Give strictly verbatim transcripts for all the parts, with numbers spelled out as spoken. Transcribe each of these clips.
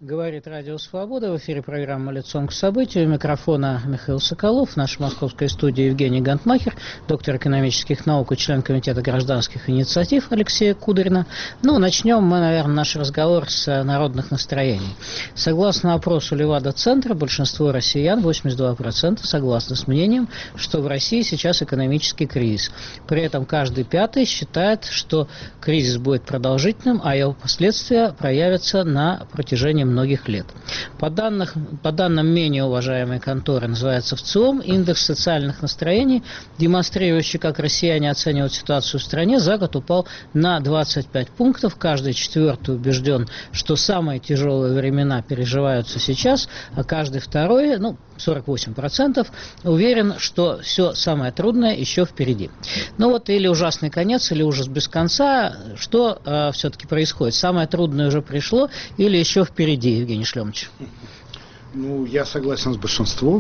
Говорит Радио Свобода. В эфире программа «Лицом к событию». У микрофона Михаил Соколов. В нашей московской студии Евгений Гантмахер, доктор экономических наук и член Комитета гражданских инициатив Алексея Кудрина. Ну, начнем мы, наверное, наш разговор с народных настроений. Согласно опросу Левада-центра, большинство россиян, восемьдесят два процента, согласны с мнением, что в России сейчас экономический кризис. При этом каждый пятый считает, что кризис будет продолжительным, а его последствия проявятся на протяжении многих лет. По, данных, по данным менее уважаемой конторы, называется ВЦИОМ, индекс социальных настроений, демонстрирующий, как россияне оценивают ситуацию в стране, за год упал на двадцать пять пунктов. Каждый четвертый убежден, что самые тяжелые времена переживаются сейчас, а каждый второй, ну, сорок восемь процентов, уверен, что все самое трудное еще впереди. Ну вот или ужасный конец, или ужас без конца. Что э, все-таки происходит? Самое трудное уже пришло или еще впереди, Евгений Шлемович? Ну, я согласен с большинством.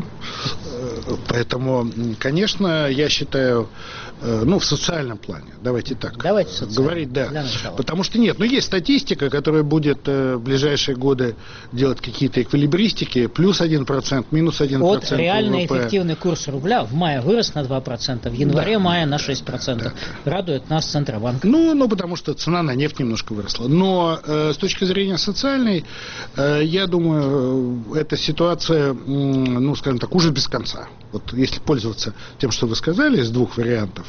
Поэтому, конечно, я считаю, ну, в социальном плане, давайте так давайте говорить, да. Потому что нет, ну, есть статистика, которая будет в ближайшие годы делать какие-то эквилибристики, плюс один процент, минус один процент. Вот реальный эффективный курс рубля в мае вырос на два процента, в январе-мае да, на шесть процентов. Да, да. Радует нас Центробанк. Ну, ну, потому что цена на нефть немножко выросла. Но э, с точки зрения социальной, э, я думаю, эта ситуация, ну, скажем так, ужас без конца. Вот если пользоваться тем, что вы сказали, из двух вариантов.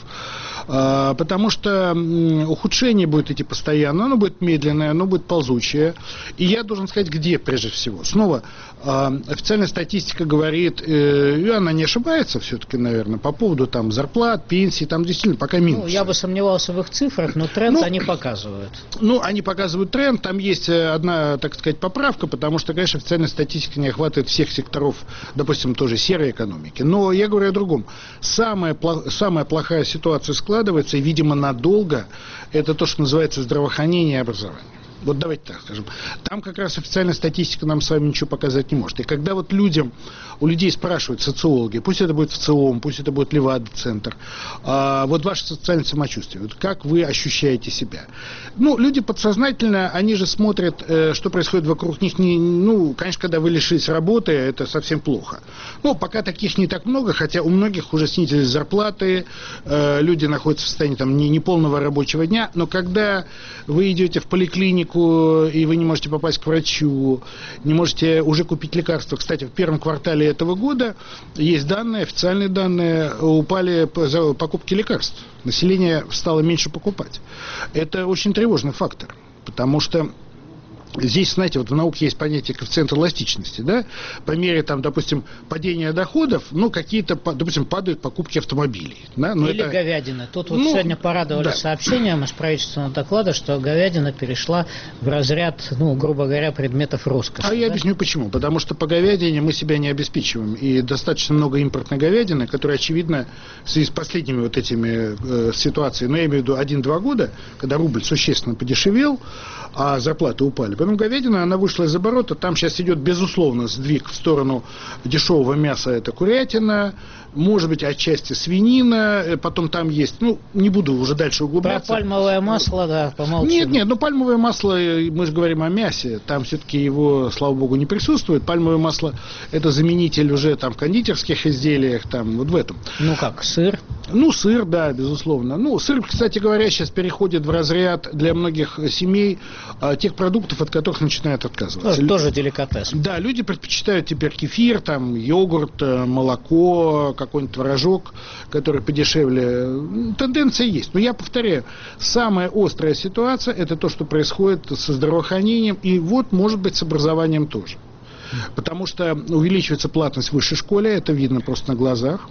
Потому что ухудшение будет идти постоянно, оно будет медленное, оно будет ползучее. И я должен сказать, где прежде всего. Снова, официальная статистика говорит, и она не ошибается все-таки, наверное, по поводу там зарплат, пенсий, там действительно пока минус. Ну, я бы сомневался в их цифрах, но тренд ну, они показывают. Ну, они показывают тренд, там есть одна, так сказать, поправка, потому что, конечно, официальная статистика не охватывает всех секторов, допустим, тоже серой экономики. Но я говорю о другом. Самая, самая плохая ситуация складывается, и, видимо, надолго, это то, что называется здравоохранение и образование. Вот давайте так скажем. Там как раз официальная статистика нам с вами ничего показать не может. И когда вот людям, у людей спрашивают социологи, пусть это будет ВЦИОМ, пусть это будет Левада-центр, а, вот ваше социальное самочувствие, вот как вы ощущаете себя? Ну, люди подсознательно, они же смотрят, э, что происходит вокруг них. Не, ну, конечно, когда вы лишились работы, это совсем плохо. Ну, пока таких не так много, хотя у многих уже снизились зарплаты, э, люди находятся в состоянии там не, неполного рабочего дня, но когда вы идете в поликлинику, и вы не можете попасть к врачу, не можете уже купить лекарства. Кстати, в первом квартале этого года есть данные, официальные данные, упали покупки лекарств. Население стало меньше покупать. Это очень тревожный фактор, потому что здесь, знаете, вот в науке есть понятие коэффициента эластичности, да, по мере, там, допустим, падения доходов, ну, какие-то, допустим, падают покупки автомобилей. Да? Но Или это... говядина. Тут вот ну, сегодня порадовали да. сообщением из правительственного доклада, что говядина перешла в разряд, ну, грубо говоря, предметов роскоши. А да? я объясню почему. Потому что по говядине мы себя не обеспечиваем. И достаточно много импортной говядины, которая, очевидно, в связи с последними вот этими э, ситуациями, ну, я имею в виду один-два года, когда рубль существенно подешевел, а зарплаты упали. Поэтому говядина, она вышла из оборота. Там сейчас идет, безусловно, сдвиг в сторону дешевого мяса. Это курятина, может быть, отчасти свинина. Потом там есть, ну, не буду уже дальше углубляться. Про пальмовое масло, да, помолчим. Нет, нет, ну, пальмовое масло, мы же говорим о мясе. Там все-таки его, слава богу, не присутствует. Пальмовое масло – это заменитель уже там в кондитерских изделиях, там, вот в этом. Ну, как, сыр? Ну, сыр, да, безусловно. Ну, сыр, кстати говоря, сейчас переходит в разряд для многих семей а, тех продуктов, от которых начинают отказываться. Ну, тоже деликатес. Да, люди предпочитают теперь кефир, там, йогурт, молоко, какой-нибудь творожок, который подешевле. Тенденция есть. Но я повторяю, самая острая ситуация – это то, что происходит со здравоохранением, и вот, может быть, с образованием тоже. Потому что увеличивается платность в высшей школе, это видно просто на глазах.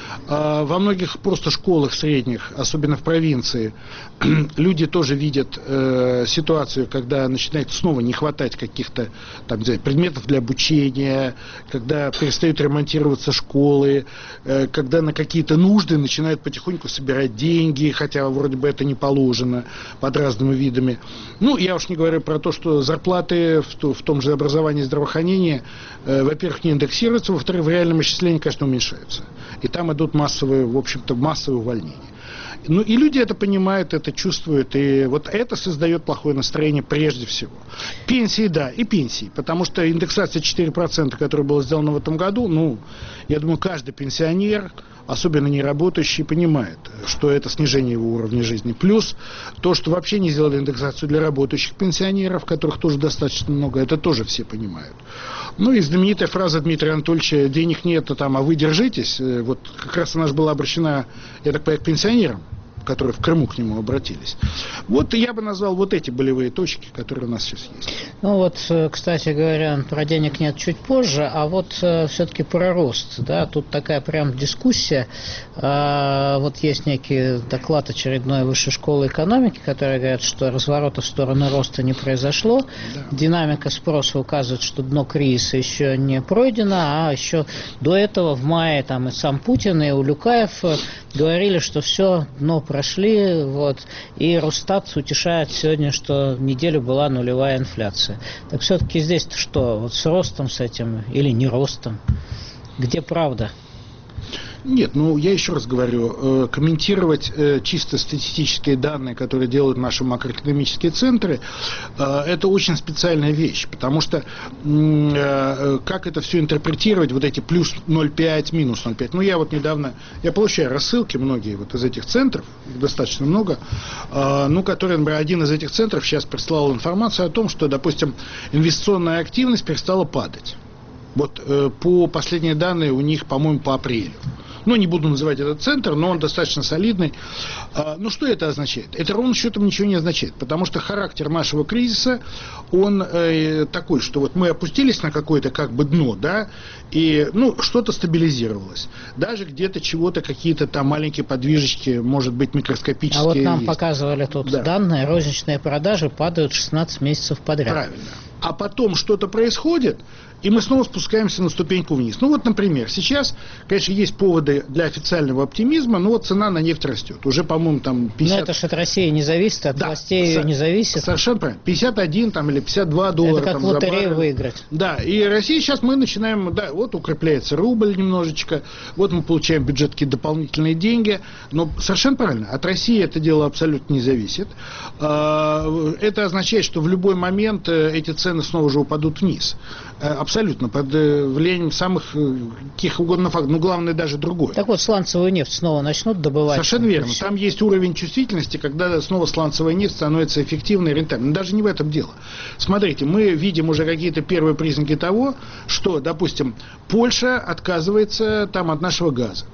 Во многих просто школах средних, особенно в провинции, люди тоже видят э, ситуацию, когда начинает снова не хватать каких-то там, не знаю, предметов для обучения, когда перестают ремонтироваться школы, э, когда на какие-то нужды начинают потихоньку собирать деньги, хотя вроде бы это не положено под разными видами. Ну, я уж не говорю про то, что зарплаты в, в том же образовании и здравоохранении, э, во-первых, не индексируются, во-вторых, в реальном исчислении, конечно, уменьшаются. И там идут идут массовые, в общем-то, массовые увольнения. Ну, и люди это понимают, это чувствуют, и вот это создает плохое настроение прежде всего. Пенсии, да, и пенсии, потому что индексация четыре процента, которая была сделана в этом году, ну, я думаю, каждый пенсионер, особенно не работающий, понимает, что это снижение его уровня жизни. Плюс то, что вообще не сделали индексацию для работающих пенсионеров, которых тоже достаточно много, это тоже все понимают. Ну и знаменитая фраза Дмитрия Анатольевича: денег нет, там, а вы держитесь, вот как раз она же была обращена, я так понимаю, к пенсионерам, которые в Крыму к нему обратились. Вот я бы назвал вот эти болевые точки, которые у нас сейчас есть. Ну вот, кстати говоря, про денег нет чуть позже, а вот все-таки про рост, да, тут такая прям дискуссия. А, вот есть некий доклад очередной Высшей школы экономики, который говорит, что разворота в сторону роста не произошло. Да. Динамика спроса указывает, что дно кризиса еще не пройдено, а еще до этого в мае там и сам Путин, и Улюкаев говорили, что все, дно прошли, вот, и Росстат утешает сегодня, что неделю была нулевая инфляция. Так все-таки здесь-то что, вот с ростом с этим или не ростом? Где правда? Нет, ну я еще раз говорю, э, комментировать э, чисто статистические данные, которые делают наши макроэкономические центры, э, это очень специальная вещь, потому что э, как это все интерпретировать, вот эти плюс ноль целых пять десятых, минус ноль целых пять десятых, ну я вот недавно, я получаю рассылки многие вот из этих центров, их достаточно много, э, ну которые, например, один из этих центров сейчас прислал информацию о том, что, допустим, инвестиционная активность перестала падать. Вот э, по последние данные у них, по-моему, по апрелю. Ну, не буду называть этот центр, но он достаточно солидный. А, ну, что это означает? Это ровно счетом ничего не означает, потому что характер нашего кризиса, он э, такой, что вот мы опустились на какое-то как бы дно, да, и, ну, что-то стабилизировалось. Даже где-то чего-то, какие-то там маленькие подвижечки, может быть, микроскопические. А вот нам есть. Показывали тут да. данные, розничные продажи падают шестнадцать месяцев подряд. Правильно. А потом что-то происходит, и мы снова спускаемся на ступеньку вниз. Ну вот, например, сейчас, конечно, есть поводы для официального оптимизма, но вот цена на нефть растет. Уже, по-моему, там пятьдесят... Но это же от России не зависит, от да, властей ее не зависит. Совершенно правильно. пятьдесят один там, или пятьдесят два доллара. Это как там, в лотерею выиграть. Да, и Россия сейчас мы начинаем, да, вот укрепляется рубль немножечко, вот мы получаем в бюджет какие-то дополнительные деньги, но совершенно правильно, от России это дело абсолютно не зависит. Это означает, что в любой момент эти цены снова же упадут вниз. Абсолютно, под влиянием самых каких угодно факторов, но главное даже другое. Так вот, сланцевую нефть снова начнут добывать? Совершенно верно. Там есть уровень чувствительности, когда снова сланцевая нефть становится эффективной и рентабельной. Даже не в этом дело. Смотрите, мы видим уже какие-то первые признаки того, что, допустим, Польша отказывается там от нашего газа.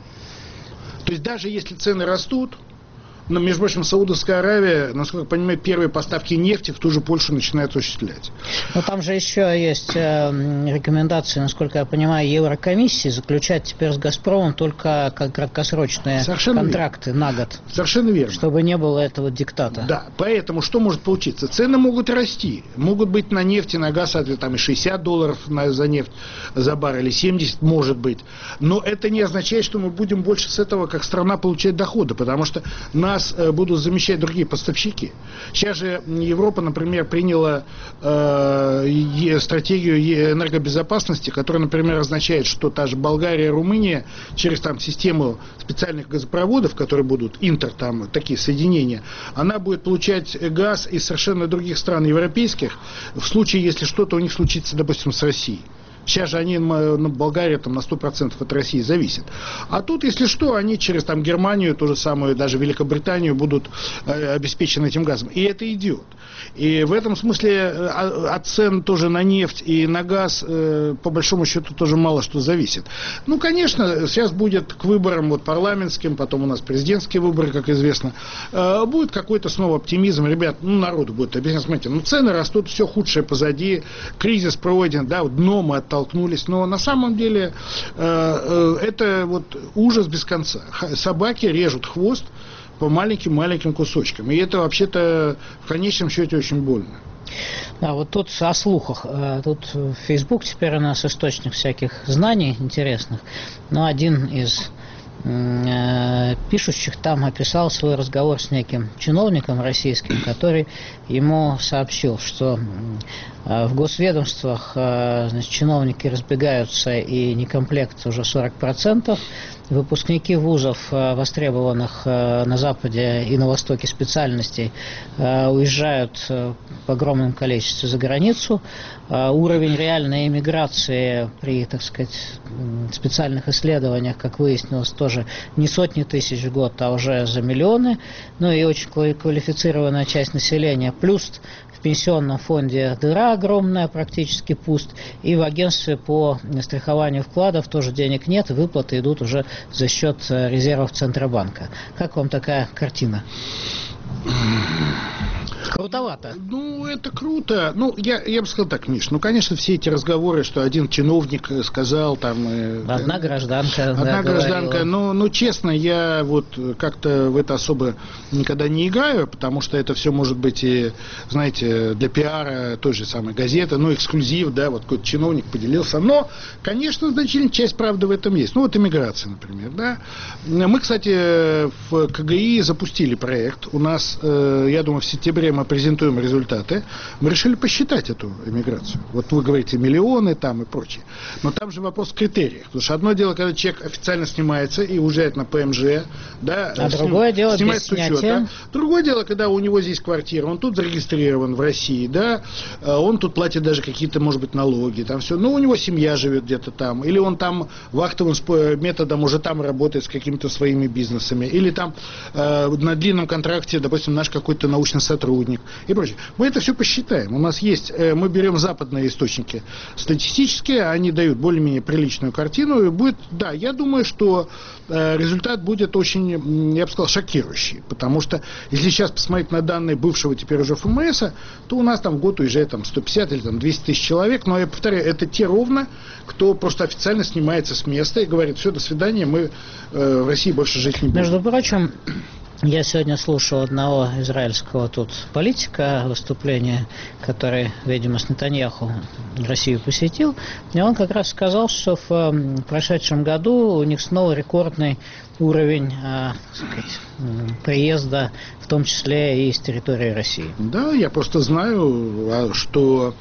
То есть даже если цены растут, но, между прочим, Саудовская Аравия, насколько я понимаю, первые поставки нефти в ту же Польшу начинает осуществлять. Но там же еще есть э, рекомендации, насколько я понимаю, Еврокомиссии заключать теперь с «Газпромом» только как краткосрочные Совершенно контракты верно. На год. Совершенно верно. Чтобы не было этого диктата. Да, поэтому что может получиться? Цены могут расти. Могут быть на нефть и на газ, там и шестьдесят долларов на, за нефть за баррель, или семьдесят может быть. Но это не означает, что мы будем больше с этого как страна получать доходы, потому что на нас будут замещать другие поставщики. Сейчас же Европа, например, приняла э, стратегию энергобезопасности, которая, например, означает, что та же Болгария и Румыния через там систему специальных газопроводов, которые будут интер, там такие соединения, она будет получать газ из совершенно других стран европейских в случае, если что-то у них случится, допустим, с Россией. Сейчас же они, на Болгария там, на сто процентов от России зависят. А тут, если что, они через там, Германию, ту же самую, даже Великобританию будут э, обеспечены этим газом. И это идет. И в этом смысле от цен тоже на нефть и на газ, э, по большому счету, тоже мало что зависит. Ну, конечно, сейчас будет к выборам вот, парламентским, потом у нас президентские выборы, как известно, э, будет какой-то снова оптимизм. Ребят, ну, народу будет объяснять, смотрите, ну, цены растут, все худшее позади, кризис пройден, да, вот дно мы оттолкнулись, но на самом деле э, э, это вот ужас без конца. Собаки режут хвост по маленьким-маленьким кусочкам. И это вообще-то в конечном счете очень больно. Да, вот тут о слухах. Тут Facebook теперь у нас источник всяких знаний интересных. Но один из э, пишущих там описал свой разговор с неким чиновником российским, который ему сообщил, что в госведомствах, значит, чиновники разбегаются, и некомплект уже сорок процентов. выпускники вузов, востребованных на Западе и на Востоке специальностей, уезжают в огромном количестве за границу. Уровень реальной эмиграции при, так сказать, специальных исследованиях, как выяснилось, тоже не сотни тысяч в год, а уже за миллионы. Ну и очень квалифицированная часть населения. Плюс в пенсионном фонде дыра огромная, практически пуст. И в агентстве по страхованию вкладов тоже денег нет, и выплаты идут уже за счет резервов Центробанка. Как вам такая картина? Крутовато. Ну, это круто. Ну, я, я бы сказал так, Миш, ну, конечно, все эти разговоры, что один чиновник сказал, там... Одна гражданка. Одна да, гражданка. Ну, ну, честно, я вот как-то в это особо никогда не играю, потому что это все может быть и, знаете, для пиара той же самой газеты, ну, эксклюзив, да, вот какой-то чиновник поделился. Но, конечно, значительная часть правды в этом есть. Ну, вот иммиграция, например, да. Мы, кстати, в КГИ запустили проект. У нас, я думаю, в сентябре мы презентуем результаты, мы решили посчитать эту эмиграцию. Вот вы говорите миллионы там и прочее. Но там же вопрос в критериях. Потому что одно дело, когда человек официально снимается и уезжает на ПМЖ, да, а сним, другое дело снимает без с учета. снятия. Другое дело, когда у него здесь квартира, он тут зарегистрирован в России, да, он тут платит даже какие-то, может быть, налоги, там все. Но у него семья живет где-то там, или он там вахтовым методом уже там работает с какими-то своими бизнесами, или там э, на длинном контракте, допустим, наш какой-то научный сотрудник и прочее. Мы это все посчитаем. У нас есть, мы берем западные источники статистические, они дают более-менее приличную картину, и будет, да, я думаю, что результат будет очень, я бы сказал, шокирующий, потому что если сейчас посмотреть на данные бывшего теперь уже ФМС, то у нас там в год уезжает там сто пятьдесят или там двести тысяч человек, но я повторяю, это те ровно, кто просто официально снимается с места и говорит: все, до свидания, мы э, в России больше жить не будем. Между прочим, я сегодня слушал одного израильского тут политика, выступление, который, видимо, с Нетаньяху Россию посетил, и он как раз сказал, что в прошедшем году у них снова рекордный уровень, так сказать, приезда, в том числе и с территории России. Да, я просто знаю, что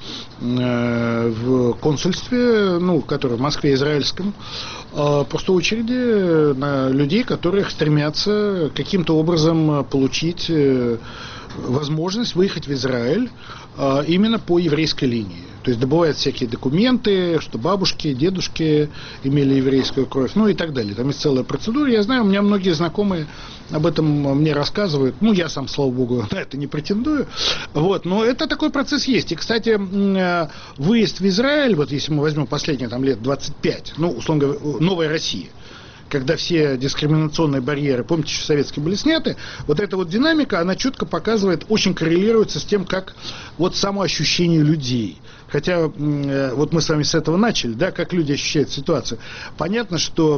в консульстве, ну, которое в Москве израильском, просто очереди на людей, которые стремятся каким-то образом получить возможность выехать в Израиль именно по еврейской линии. То есть добывают всякие документы, что бабушки, дедушки имели еврейскую кровь, ну и так далее. Там есть целая процедура. Я знаю, у меня многие знакомые об этом мне рассказывают. Ну, я сам, слава богу, на это не претендую. Вот, но это такой процесс есть. И, кстати, выезд в Израиль, вот если мы возьмем последние там лет двадцать пять, ну, условно говоря, новая Россия, когда все дискриминационные барьеры, помните, еще советские были сняты, вот эта вот динамика, она четко показывает, очень коррелируется с тем, как вот самоощущение людей. Хотя вот мы с вами с этого начали, да, как люди ощущают ситуацию. Понятно, что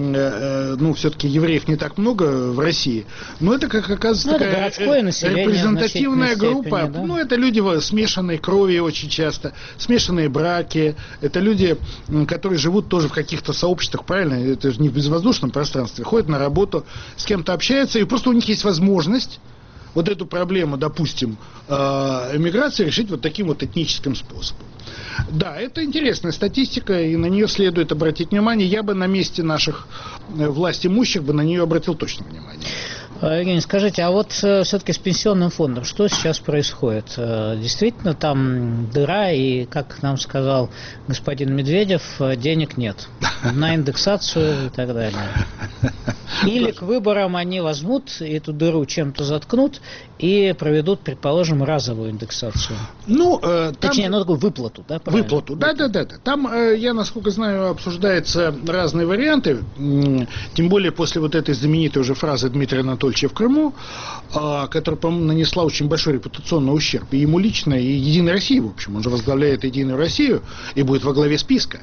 ну, все-таки евреев не так много в России, но это, как оказывается, ну, такая репрезентативная группа. Степени, да? Ну, это люди смешанной крови очень часто, смешанные браки, это люди, которые живут тоже в каких-то сообществах, правильно, это же не в безвоздушном пространстве, ходят на работу, с кем-то общаются, и просто у них есть возможность вот эту проблему, допустим, эмиграции решить вот таким вот этническим способом. Да, это интересная статистика, и на нее следует обратить внимание. Я бы на месте наших властимущих бы на нее обратил точно внимание. Евгений, скажите, а вот э, все-таки с пенсионным фондом, что сейчас происходит? Э, действительно, там дыра, и, как нам сказал господин Медведев, денег нет на индексацию и так далее. Или к выборам они возьмут эту дыру, чем-то заткнут и проведут, предположим, разовую индексацию. Ну, э, там... Точнее, ну, такую выплату, да? Правильно? Выплату, да-да-да. Там, э, я, насколько знаю, обсуждаются разные варианты, тем более после вот этой знаменитой уже фразы Дмитрия Анатольевича в Крыму, которая, по-моему, нанесла очень большой репутационный ущерб и ему лично, и Единой России, в общем. Он же возглавляет Единую Россию и будет во главе списка.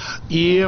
И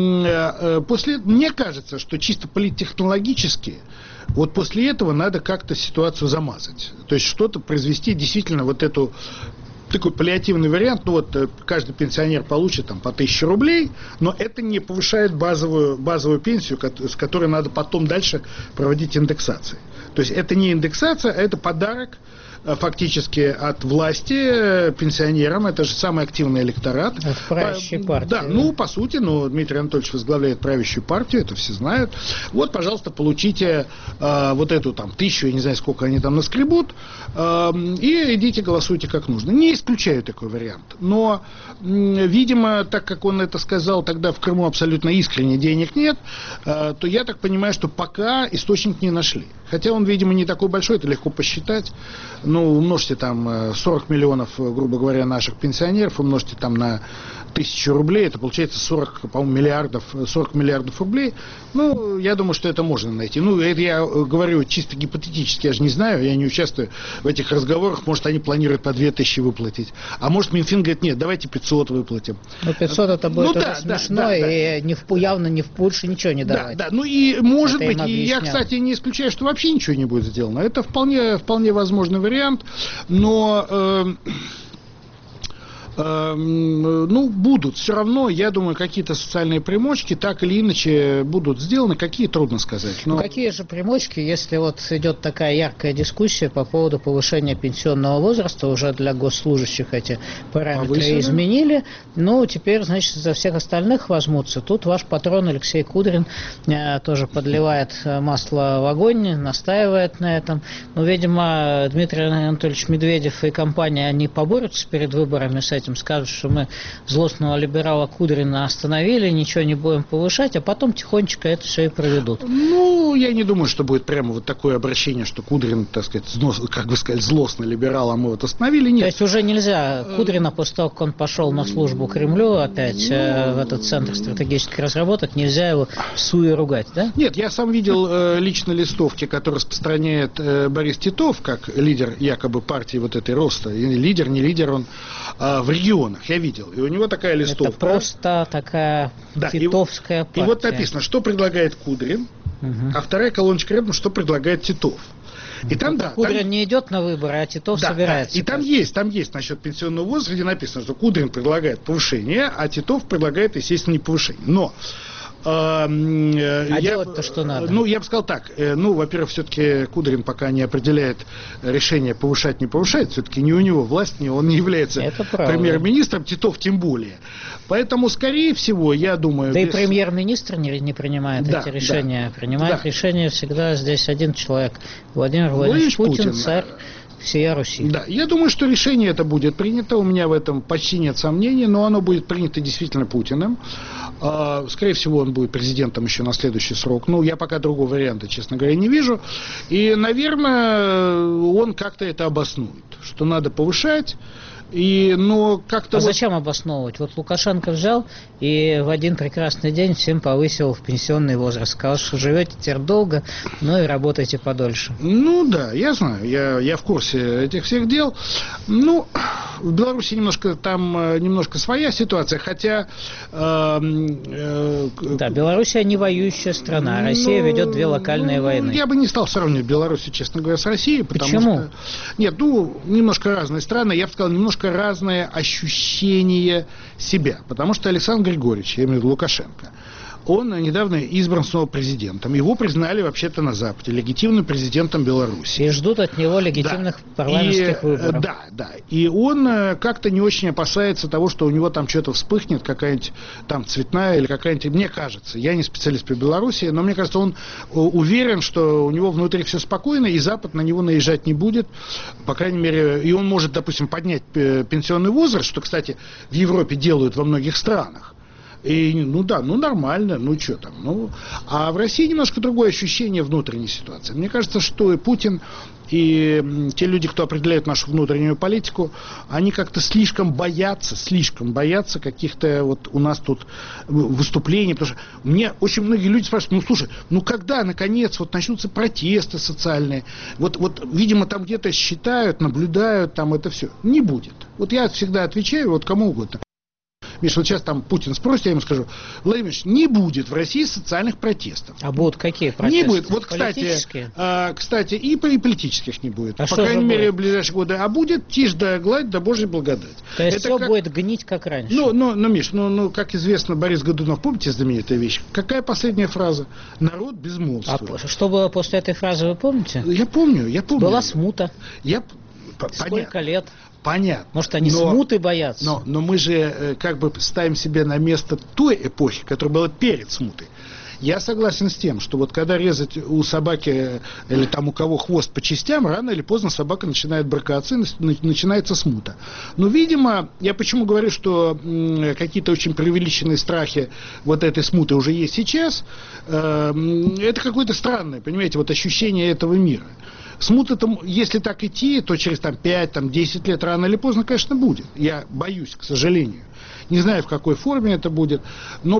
после, мне кажется, что чисто политтехнологически вот после этого надо как-то ситуацию замазать. То есть что-то произвести, действительно, вот эту такой паллиативный вариант, ну вот каждый пенсионер получит там по тысяче рублей, но это не повышает базовую, базовую пенсию, с которой надо потом дальше проводить индексации. То есть это не индексация, а это подарок фактически от власти пенсионерам, это же самый активный электорат. От правящей партии. Да, ну, по сути, ну, Дмитрий Анатольевич возглавляет правящую партию, это все знают. Вот, пожалуйста, получите э, вот эту там тысячу, я не знаю, сколько они там наскребут, э, и идите голосуйте как нужно. Не исключаю такой вариант. Но, э, видимо, так как он это сказал, тогда в Крыму абсолютно искренне денег нет, э, то я так понимаю, что пока источник не нашли. Хотя он, видимо, не такой большой, это легко посчитать. Ну, умножьте там сорок миллионов, грубо говоря, наших пенсионеров, умножьте там на тысячу рублей, это получается сорок, по-моему, миллиардов, сорок миллиардов рублей. Ну, я думаю, что это можно найти. Ну, это я говорю чисто гипотетически, я же не знаю, я не участвую в этих разговорах, может, они планируют по две тысячи выплатить. А может, Минфин говорит, нет, давайте пятьсот выплатим. Ну, пятьсот это будет ну, уже да, смешно, да, да, и да. Не в, явно не в больше ничего не давать. Да, да, ну и может это быть, и я, кстати, не исключаю, что вообще ничего не будет сделано. Это вполне, вполне возможный вариант, но... Э, ну, будут все равно, я думаю, какие-то социальные примочки так или иначе будут сделаны, какие трудно сказать. Но... Ну, какие же примочки, если вот идет такая яркая дискуссия по поводу повышения пенсионного возраста, уже для госслужащих эти параметры Повысили. изменили, ну, теперь, значит, за всех остальных возьмутся. Тут ваш патрон Алексей Кудрин э, тоже подливает масло в огонь, настаивает на этом. Но, видимо, Дмитрий Анатольевич Медведев и компания, они поборются перед выборами с этим, скажут, что мы злостного либерала Кудрина остановили, ничего не будем повышать, а потом тихонечко это все и проведут. Ну, я не думаю, что будет прямо вот такое обращение, что Кудрин, так сказать, как вы сказали, злостный либерал, а мы вот остановили. Нет. То есть уже нельзя Кудрина, после того, как он пошел на службу Кремлю опять ну... в этот центр стратегических разработок, нельзя его всуе ругать, да? Нет, я сам видел э, лично листовки, которые распространяет э, Борис Титов, как лидер якобы партии вот этой роста. И лидер, не лидер, он э, в регионах, я видел. И у него такая листовка. Это просто такая да, титовская и, партия. И вот написано, что предлагает Кудрин, угу. А вторая колоночка рядом, что предлагает Титов. И там, да, Кудрин там... не идет на выборы, а Титов да, собирается. Да. И там есть, там есть насчет пенсионного возраста, где написано, что Кудрин предлагает повышение, а Титов предлагает, естественно, не повышение. Но А, а делать-то что надо? Ну, я бы сказал так. Ну, во-первых, все-таки Кудрин пока не определяет решение повышать, не повышать. Все-таки не у него власть, не он не является премьер-министром, Титов тем более. Поэтому, скорее всего, я думаю... Да без... и премьер-министр не, не принимает да, эти решения. Да, принимает да. решения всегда здесь один человек. Владимир Владимирович Путин, Путин, царь всея Руси. Да, я думаю, что решение это будет принято, у меня в этом почти нет сомнений, но оно будет принято действительно Путиным. Скорее всего, он будет президентом еще на следующий срок. Ну, я пока другого варианта, честно говоря, не вижу. И, наверное, он как-то это обоснует, что надо повышать. И, но как-то а вот... зачем обосновывать? Вот Лукашенко взял и в один прекрасный день всем повысил в пенсионный возраст. Сказал, что живете теперь долго, но и работаете подольше. Ну да, я знаю, я, я в курсе этих всех дел. Ну, в Беларуси немножко там немножко своя ситуация, хотя... Э, э, да, Белоруссия не воюющая страна, а Россия ну, ведет две локальные ну, войны. Я бы не стал сравнивать Белоруссию, честно говоря, с Россией. Почему? Что, нет, ну, немножко разные страны, я бы сказал, немножко разное ощущение себя. Потому что Александр Григорьевич, я имею в виду Лукашенко, он недавно избран снова президентом. Его признали вообще-то на Западе легитимным президентом Беларуси. И ждут от него легитимных да. парламентских и, выборов. Да, да. И он как-то не очень опасается того, что у него там что-то вспыхнет, какая-нибудь там цветная или какая-нибудь... Мне кажется, я не специалист по Беларуси, но мне кажется, он уверен, что у него внутри все спокойно, и Запад на него наезжать не будет. По крайней мере, и он может, допустим, поднять пенсионный возраст, что, кстати, в Европе делают во многих странах. И, ну да, ну нормально, ну что там. Ну, а в России немножко другое ощущение внутренней ситуации. Мне кажется, что и Путин, и те люди, кто определяет нашу внутреннюю политику, они как-то слишком боятся, слишком боятся каких-то вот у нас тут выступлений. Потому что мне очень многие люди спрашивают, ну слушай, ну когда наконец вот начнутся протесты социальные? Вот, вот видимо, там где-то считают, наблюдают, там это все. Не будет. Вот я всегда отвечаю, вот кому угодно. Миш, вот сейчас там Путин спросит, я ему скажу, Владимир Ильич, не будет в России социальных протестов. А будут какие протесты? Не будет. Вот, кстати, а, кстати, и, и политических не будет. А По крайней мере, будет? В ближайшие годы. А будет тишь да гладь, да Божья благодать. То есть это все как... будет гнить, как раньше. Ну, ну, ну Миш, ну, ну, как известно, Борис Годунов, помните знаменитая вещь? Какая последняя фраза? Народ безмолвствует. А что было после этой фразы, вы помните? Я помню, я помню. Была смута. Я... Сколько лет? Понятно. Может, они но, смуты боятся? Но, но мы же как бы ставим себя на место той эпохи, которая была перед смутой. Я согласен с тем, что вот когда резать у собаки или там у кого хвост по частям, рано или поздно собака начинает брыкаться и начинается смута. Но, видимо, я почему говорю, что м, какие-то очень преувеличенные страхи вот этой смуты уже есть сейчас, э, это какое-то странное, понимаете, вот ощущение этого мира. Смута, если так идти, то через там, пять-десять лет рано или поздно, конечно, будет. Я боюсь, к сожалению. Не знаю, в какой форме это будет. Но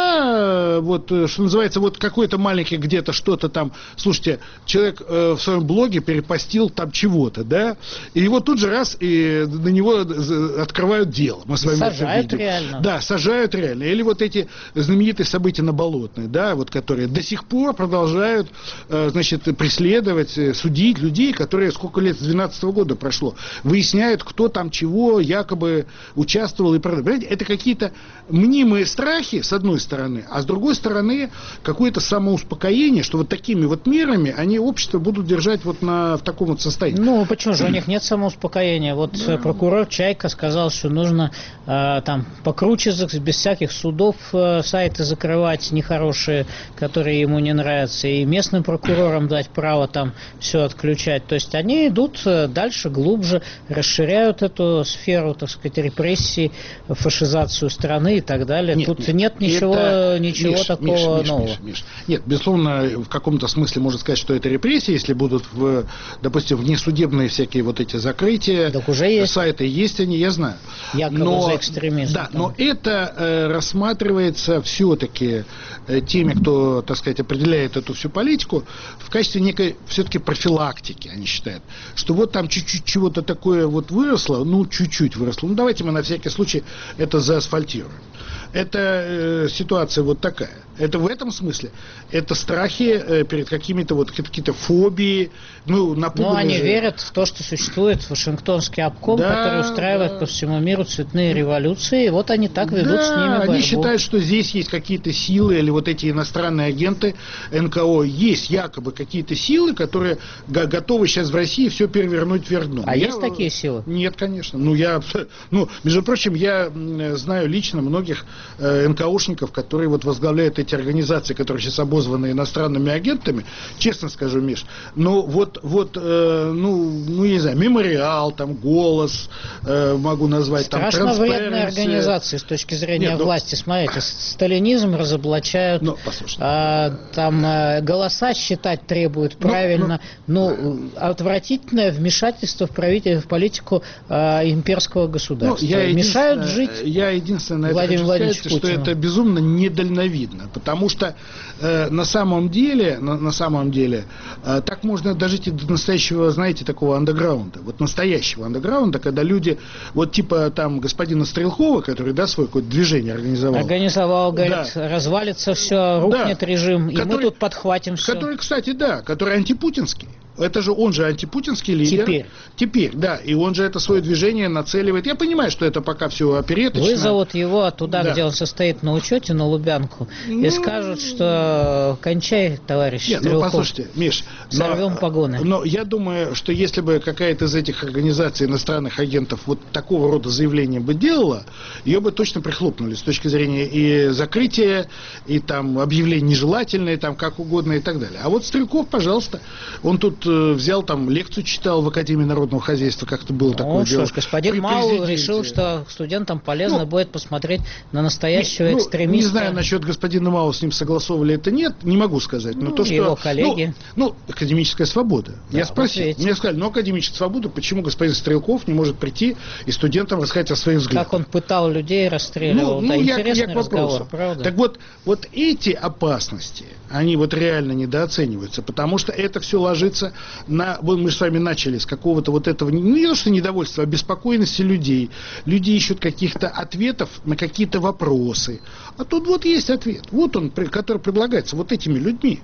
пока, вот, что называется, вот какой-то маленький где-то что-то там... Слушайте, человек э, в своем блоге перепостил там чего-то, да? И его тут же раз, и на него открывают дело. Мы с вами сажают реально. Да, сажают реально. Или вот эти знаменитые события на Болотной, да, вот, которые до сих пор продолжают, э, значит, преследовать, судить людей, которые сколько лет, с двенадцатого года прошло, выясняют, кто там чего якобы участвовал и продал. Это какие-то мнимые страхи, с одной стороны, а с другой стороны, какое-то самоуспокоение, что вот такими вот мерами они общество будут держать вот на, в таком вот состоянии. Ну, почему же, у них нет самоуспокоения. Вот да. Прокурор Чайка сказал, что нужно э, там покруче, без всяких судов э, сайты закрывать нехорошие, которые ему не нравятся, и местным прокурорам дать право там все отключать. То есть они идут дальше, глубже, расширяют эту сферу, так сказать, репрессий, фашизацию страны и так далее. Нет, Тут нет, нет ничего, это... ничего Миш, такого Миш, нового. Миш, Миш. Нет, безусловно, в каком-то смысле можно сказать, что это репрессии, если будут, в, допустим, внесудебные всякие вот эти закрытия. Так уже есть. Сайты есть они, я знаю. Якобы но, за экстремизм. Да, там. Но это э, рассматривается все-таки э, теми, кто, так сказать, определяет эту всю политику, в качестве некой все-таки профилактики. Они считают, что вот там чуть-чуть чего-то такое вот выросло, ну, чуть-чуть выросло. Ну, давайте мы на всякий случай это заасфальтируем. Это э, ситуация вот такая. Это в этом смысле. Это страхи э, перед какими-то вот какие-то фобии. Ну, Но они же... верят в то, что существует Вашингтонский обком, да, который устраивает да. по всему миру цветные революции. И вот они так ведут да, с ними борьбу. Они считают, что здесь есть какие-то силы, или вот эти иностранные агенты эн ка о, есть якобы какие-то силы, которые готовы сейчас в России все перевернуть вверх дном. А я... есть такие силы? Нет, конечно. Ну, я, ну, между прочим, я знаю лично многих эн ка о-шников, которые вот возглавляют эти организации, которые сейчас обозваны иностранными агентами, честно скажу, Миш, ну вот, вот э, ну, ну, не знаю, Мемориал, там, Голос, э, могу назвать, страшно там, Transparency. Вредные организации с точки зрения Нет, ну, власти. Смотрите, сталинизм разоблачают, ну, а, там а, голоса считать требуют правильно, ну, ну, ну, отвратительное вмешательство в, правитель, в политику а, имперского государства. Ну, я мешают жить. Я единственное, Владимир это хочу сказать, что это безумно недальновидно, потому что э, на самом деле, на, на самом деле, э, так можно дожить и до настоящего, знаете, такого андеграунда, вот настоящего андеграунда, когда люди, вот типа там господина Стрелкова, который, да, свое какое-то движение организовал. Организовал, говорит, да. развалится все, рухнет да. режим, который, и мы тут подхватим все. Который, кстати, да, который антипутинский. Это же он же антипутинский лидер. Теперь. Теперь, да. И он же это свое движение нацеливает. Я понимаю, что это пока все опереточно. Вызовут его туда, да. где он состоит на учете, на Лубянку, ну... и скажут, что кончай, товарищ Нет, Стрелков. Ну, послушайте, Миш, сорвем но, погоны. Но я думаю, что если бы какая-то из этих организаций иностранных агентов вот такого рода заявления бы делала, ее бы точно прихлопнули с точки зрения и закрытия, и там объявления нежелательные, там как угодно и так далее. А вот Стрелков, пожалуйста, он тут взял там лекцию, читал в Академии народного хозяйства, как-то было ну, такое что дело. Ж, господин Мау решил, что студентам полезно ну, будет посмотреть на настоящего не, экстремиста. Ну, не знаю насчет господина Мау, с ним согласовывали это нет, не могу сказать. Но ну, то, что, его коллеги. Ну, ну академическая свобода. Да, Я спросил, мне сказали, ну, академическая свобода, почему господин Стрелков не может прийти и студентам рассказать о своих взглядах? Как он пытал людей, расстреливал. Ну, да, ну интересный я, я разговор, правда? Так вот, вот эти опасности, они вот реально недооцениваются, потому что это все ложится на... Вот мы с вами начали с какого-то вот этого, не то что недовольства, а беспокойности людей. Люди ищут каких-то ответов на какие-то вопросы. А тут вот есть ответ. Вот он, который предлагается вот этими людьми.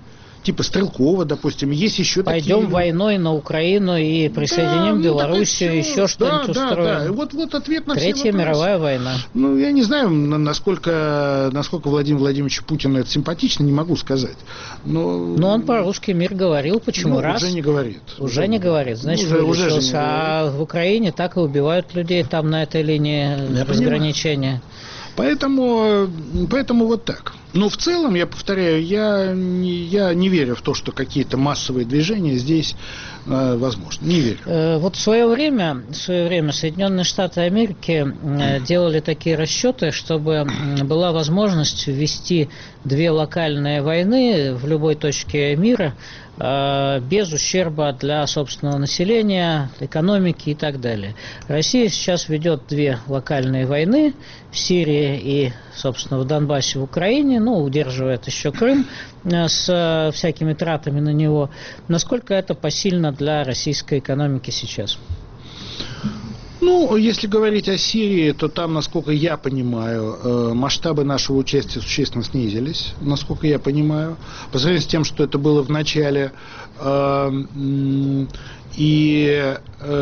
типа Стрелкова, допустим, есть еще Пойдем такие... войной на Украину и присоединим да, Белоруссию, ну, еще что-нибудь да, устроим. Да, да. Вот, вот ответ на Третья все вопросы. мировая война. Ну, я не знаю, насколько, насколько Владимир Владимирович Путин это симпатично, не могу сказать. Но, Но он по-русски мир говорил, почему ну, раз? Уже не говорит. Уже, уже не говорит, значит, уже, уже же не а говорит. В Украине так и убивают людей там на этой линии я разграничения. Понимаю. Поэтому, поэтому вот так. Но в целом, я повторяю, я не, я не верю в то, что какие-то массовые движения здесь э, возможны. Не верю. Э, вот в свое время, в свое время Соединенные Штаты Америки э, делали такие расчеты, чтобы была возможность ввести две локальные войны в любой точке мира э, без ущерба для собственного населения, экономики и так далее. Россия сейчас ведет две локальные войны в Сирии и, собственно, в Донбассе, в Украине, ну, удерживает еще Крым с всякими тратами на него. Насколько это посильно для российской экономики сейчас? Ну, если говорить о Сирии, то там, насколько я понимаю, масштабы нашего участия существенно снизились, насколько я понимаю, по сравнению с тем, что это было в начале. И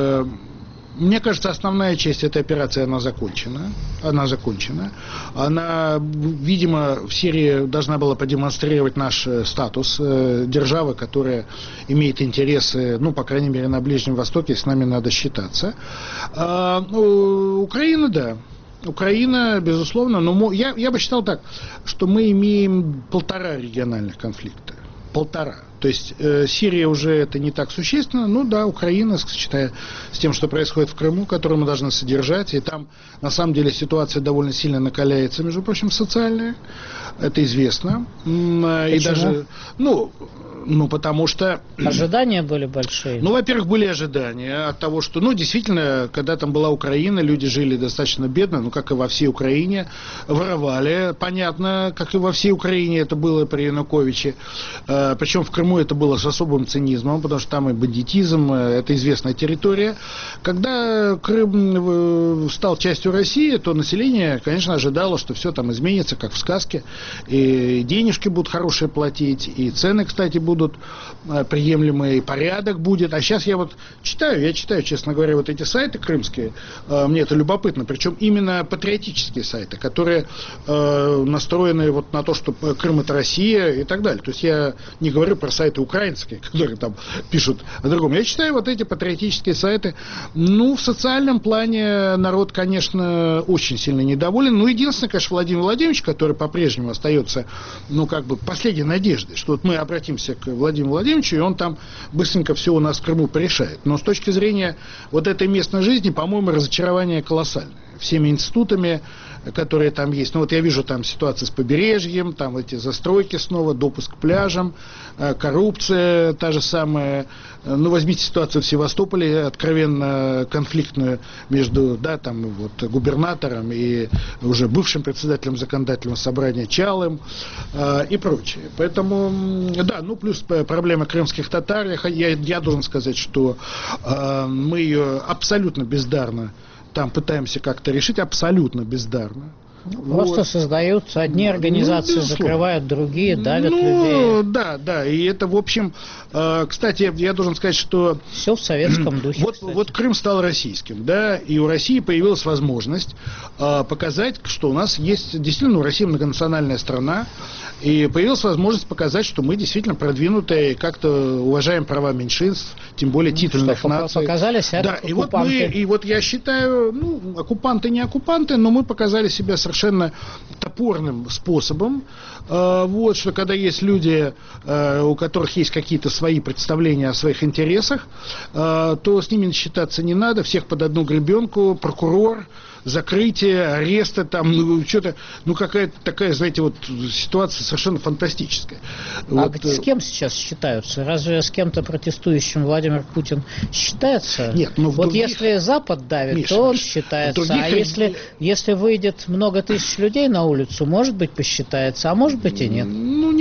мне кажется, основная часть этой операции, она закончена. Она закончена. Она, видимо, в Сирии должна была продемонстрировать наш статус э, державы, которая имеет интересы, ну, по крайней мере, на Ближнем Востоке, с нами надо считаться. А, ну, Украина, да. Украина, безусловно, но я, я бы считал так, что мы имеем полтора региональных конфликта. Полтора. То есть э, Сирия уже это не так существенно, ну да, Украина, сочетая с тем, что происходит в Крыму, которую мы должны содержать, и там на самом деле ситуация довольно сильно накаляется, между прочим, социальная, это известно. Почему? И даже, ну, ну, потому что... Ожидания были большие? Ну, во-первых, были ожидания от того, что, ну, действительно, когда там была Украина, люди жили достаточно бедно, ну, как и во всей Украине, воровали, понятно, как и во всей Украине это было при Януковиче, э, причем в Крыму это было с особым цинизмом, потому что там и бандитизм, это известная территория. Когда Крым стал частью России, то население, конечно, ожидало, что все там изменится, как в сказке, и денежки будут хорошие платить, и цены, кстати, будут приемлемые, и порядок будет. А сейчас я вот читаю, я читаю, честно говоря, вот эти сайты крымские, мне это любопытно, причем именно патриотические сайты, которые настроены вот на то, что Крым это Россия и так далее. То есть я не говорю про сайты украинские, которые там пишут о другом. Я читаю вот эти патриотические сайты. Ну, в социальном плане народ, конечно, очень сильно недоволен. Ну, единственное, конечно, Владимир Владимирович, который по-прежнему остается, ну, как бы последней надеждой, что вот мы обратимся к Владимиру Владимировичу, и он там быстренько все у нас в Крыму порешает. Но с точки зрения вот этой местной жизни, по-моему, разочарование колоссальное. Всеми институтами, которые там есть. Ну вот я вижу там ситуацию с побережьем, там эти застройки снова, допуск к пляжам, коррупция та же самая. Ну возьмите ситуацию в Севастополе, откровенно конфликтную между, да, там вот губернатором и уже бывшим председателем законодательного собрания Чалым э, и прочее. Поэтому, да, ну плюс проблема крымских татар, я, я должен сказать, что э, мы ее абсолютно бездарно там пытаемся как-то решить, абсолютно бездарно. Просто вот. Создаются одни организации, ну, закрывают другие, давят ну, людей. Да, да, и это, в общем, э, кстати, я должен сказать, что... Все в советском духе, вот, вот Крым стал российским, да, и у России появилась возможность э, показать, что у нас есть, действительно, у России многонациональная страна, и появилась возможность показать, что мы действительно продвинутые, как-то уважаем права меньшинств, тем более титульных что, наций. Показали себя да, и вот, мы, и вот я считаю, ну, оккупанты не оккупанты, но мы показали себя совершенно топорным способом. Э, вот, что когда есть люди, э, у которых есть какие-то свои представления о своих интересах, э, то с ними считаться не надо, всех под одну гребенку, прокурор, закрытие, аресты, там, ну, что-то, ну, какая-то такая, знаете, вот ситуация совершенно фантастическая. А вот. С кем сейчас считаются? Разве с кем-то протестующим Владимир Путин считается? Нет, ну, вот других... если Запад давит, Миша, то он Миша, считается. других... А если, если выйдет много тысяч людей на улицу, может быть, посчитается, а может быть и нет. Ну, не выйдет.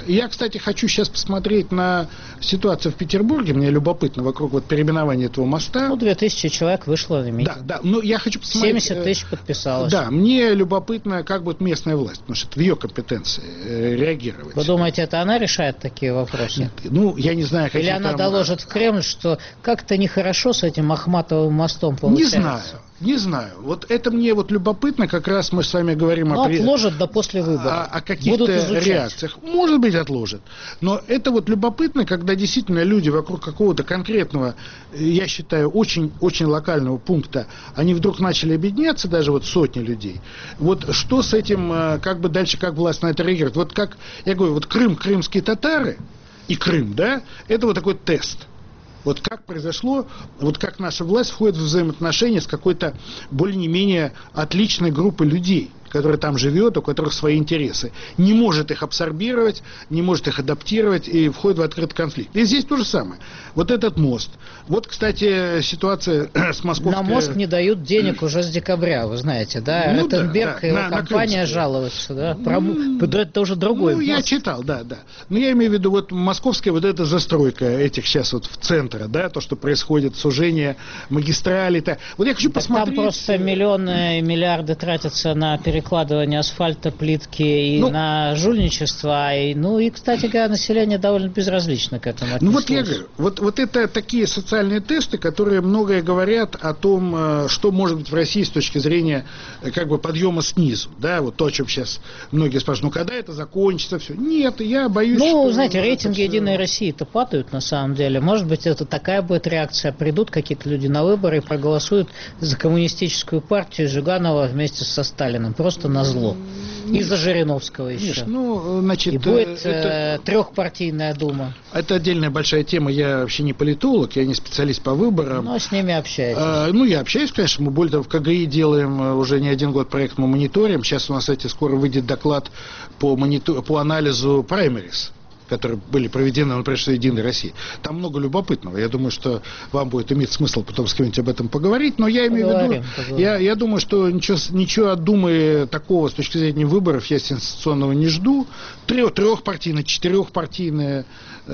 так. Я, кстати, хочу сейчас посмотреть на ситуацию в Петербурге. Мне любопытно вокруг вот переименования этого моста. Ну, две тысячи человек вышло на митинг. Да, да. Но я хочу посмотреть... семьдесят тысяч подписалось. Да, мне любопытно, как будет местная власть, потому что это в ее компетенции э, реагировать. Вы думаете, это она решает такие вопросы? Ну, я не знаю, какие Или она там... доложит в Кремль, что как-то нехорошо с этим Ахматовым мостом получается? Не знаю. Не знаю. Вот это мне вот любопытно, как раз мы с вами говорим ну, о... Ну, отложат до после выборов. О, о каких-то реакциях. Может быть, отложат. Но это вот любопытно, когда действительно люди вокруг какого-то конкретного, я считаю, очень-очень локального пункта, они вдруг начали объединяться, даже вот сотни людей. Вот что с этим, как бы дальше, как власть на это реагирует? Вот как, я говорю, вот Крым, крымские татары и Крым, да, это вот такой тест. Вот как произошло, вот как наша власть входит в взаимоотношения с какой-то более-менее отличной группой людей, которая там живет, у которых свои интересы. Не может их абсорбировать, не может их адаптировать и входит в открытый конфликт. И здесь то же самое. Вот этот мост. Вот, кстати, ситуация с московской... На мост не дают денег уже с декабря, вы знаете, да? Ну, Ротенберг да, и его на, компания на жалуются, да? Про... Ну, это уже другой Ну, мост. я читал, да, да. Но я имею в виду, вот московская вот эта застройка этих сейчас вот в центре, да, то, что происходит, сужение магистрали-то. Вот я хочу так посмотреть... Там просто миллионы и миллиарды тратятся на перекладывание асфальта, плитки и ну, на жульничество. И, ну и, кстати говоря, население довольно безразлично к этому отнеслось. Ну вот я говорю, вот, вот это такие социальные тесты, которые многое говорят о том, что может быть в России с точки зрения как бы подъема снизу. Да, вот то, о чем сейчас многие спрашивают, ну когда это закончится, все. Нет, я боюсь, ну, что... Ну, знаете, рейтинги все... Единой России-то падают на самом деле. Может быть, это такая будет реакция. Придут какие-то люди на выборы и проголосуют за коммунистическую партию Жиганова вместе со Сталиным. Просто назло. И за Жириновского еще. Конечно, ну, значит, и будет это, э, трехпартийная дума. Это отдельная большая тема. Я вообще не политолог, я не специалист по выборам. Ну, с ними общаетесь. А, ну, я общаюсь, конечно. Мы более того в КГИ делаем уже не один год проект, мы мониторим. Сейчас у нас, кстати, скоро выйдет доклад по, монитор... по анализу праймерис, которые были проведены, например, в Единой России. Там много любопытного. Я думаю, что вам будет иметь смысл потом с кем-нибудь об этом поговорить. Но я имею в виду, я, я думаю, что ничего, ничего от Думы такого с точки зрения выборов я сенсационного не жду. Трех, трехпартийные, четырехпартийные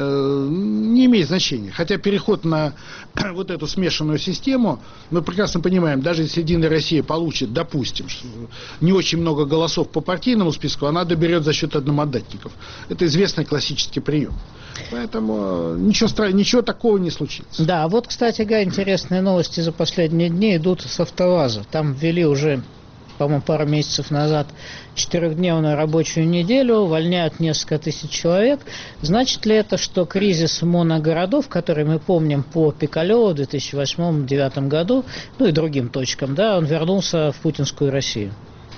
э, не имеет значения. Хотя переход на вот эту смешанную систему, мы прекрасно понимаем, даже если Единая Россия получит, допустим, не очень много голосов по партийному списку, она доберет за счет одномандатников. Это известный классический прием. Поэтому ничего, ничего такого не случится. Да, вот, кстати говоря, интересные новости за последние дни идут с АвтоВАЗа. Там ввели уже, по-моему, пару месяцев назад четырехдневную рабочую неделю, увольняют несколько тысяч человек. Значит ли это, что кризис моногородов, который мы помним по Пикалеву в две тысячи восьмом — две тысячи девятом году, ну и другим точкам, да, он вернулся в путинскую Россию?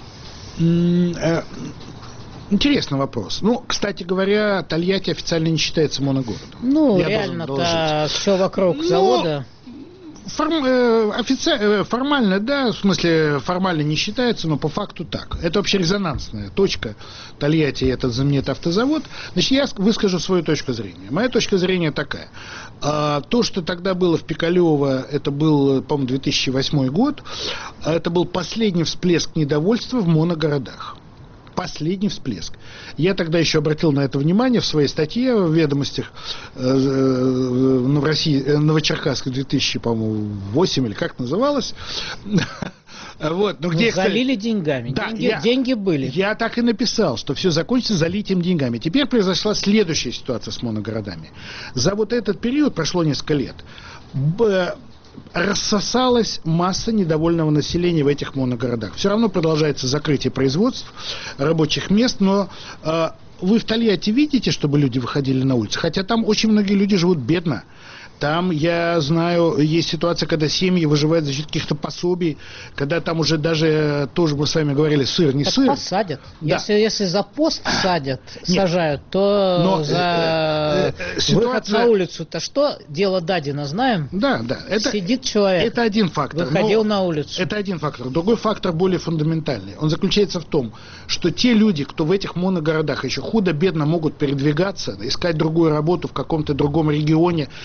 Интересный вопрос. Ну, кстати говоря, Тольятти официально не считается моногородом. Ну, реально-то все вокруг Но... завода. Форм, э, офици... э, формально, да, в смысле формально не считается, но по факту так. Это вообще резонансная точка. Тольятти, этот знаменитый автозавод. Значит, я выскажу свою точку зрения. Моя точка зрения такая. А, то, что тогда было в Пикалево, это был, по-моему, две тысячи восьмой год, это был последний всплеск недовольства в моногородах. Последний всплеск. Я тогда еще обратил на это внимание в своей статье в «Ведомостях» э, э, в России, э, Новочеркасск две тысячи восемь или как называлось. Вот, но где, залили кстати, деньгами. Да, деньги, я, деньги были. Я так и написал, что все закончится залитием деньгами. Теперь произошла следующая ситуация с моногородами. За вот этот период, прошло несколько лет, б, рассосалась масса недовольного населения в этих моногородах. Все равно продолжается закрытие производств, рабочих мест, но э, вы в Тольятти видите, чтобы люди выходили на улицы? Хотя там очень многие люди живут бедно. Там, я знаю, есть ситуация, когда семьи выживают за счет каких-то пособий, когда там уже даже, тоже мы с вами говорили, сыр, не так сыр. посадят. Да. Если, если за пост садят, Нет. сажают, то Но, за э, э, ситуация... выход на улицу-то что? Дело Дадина знаем? Да, да. Это, Сидит человек. Это один фактор. Выходил на улицу. Это один фактор. Другой фактор более фундаментальный. Он заключается в том, что те люди, кто в этих моногородах еще худо-бедно могут передвигаться, искать другую работу в каком-то другом регионе, или даже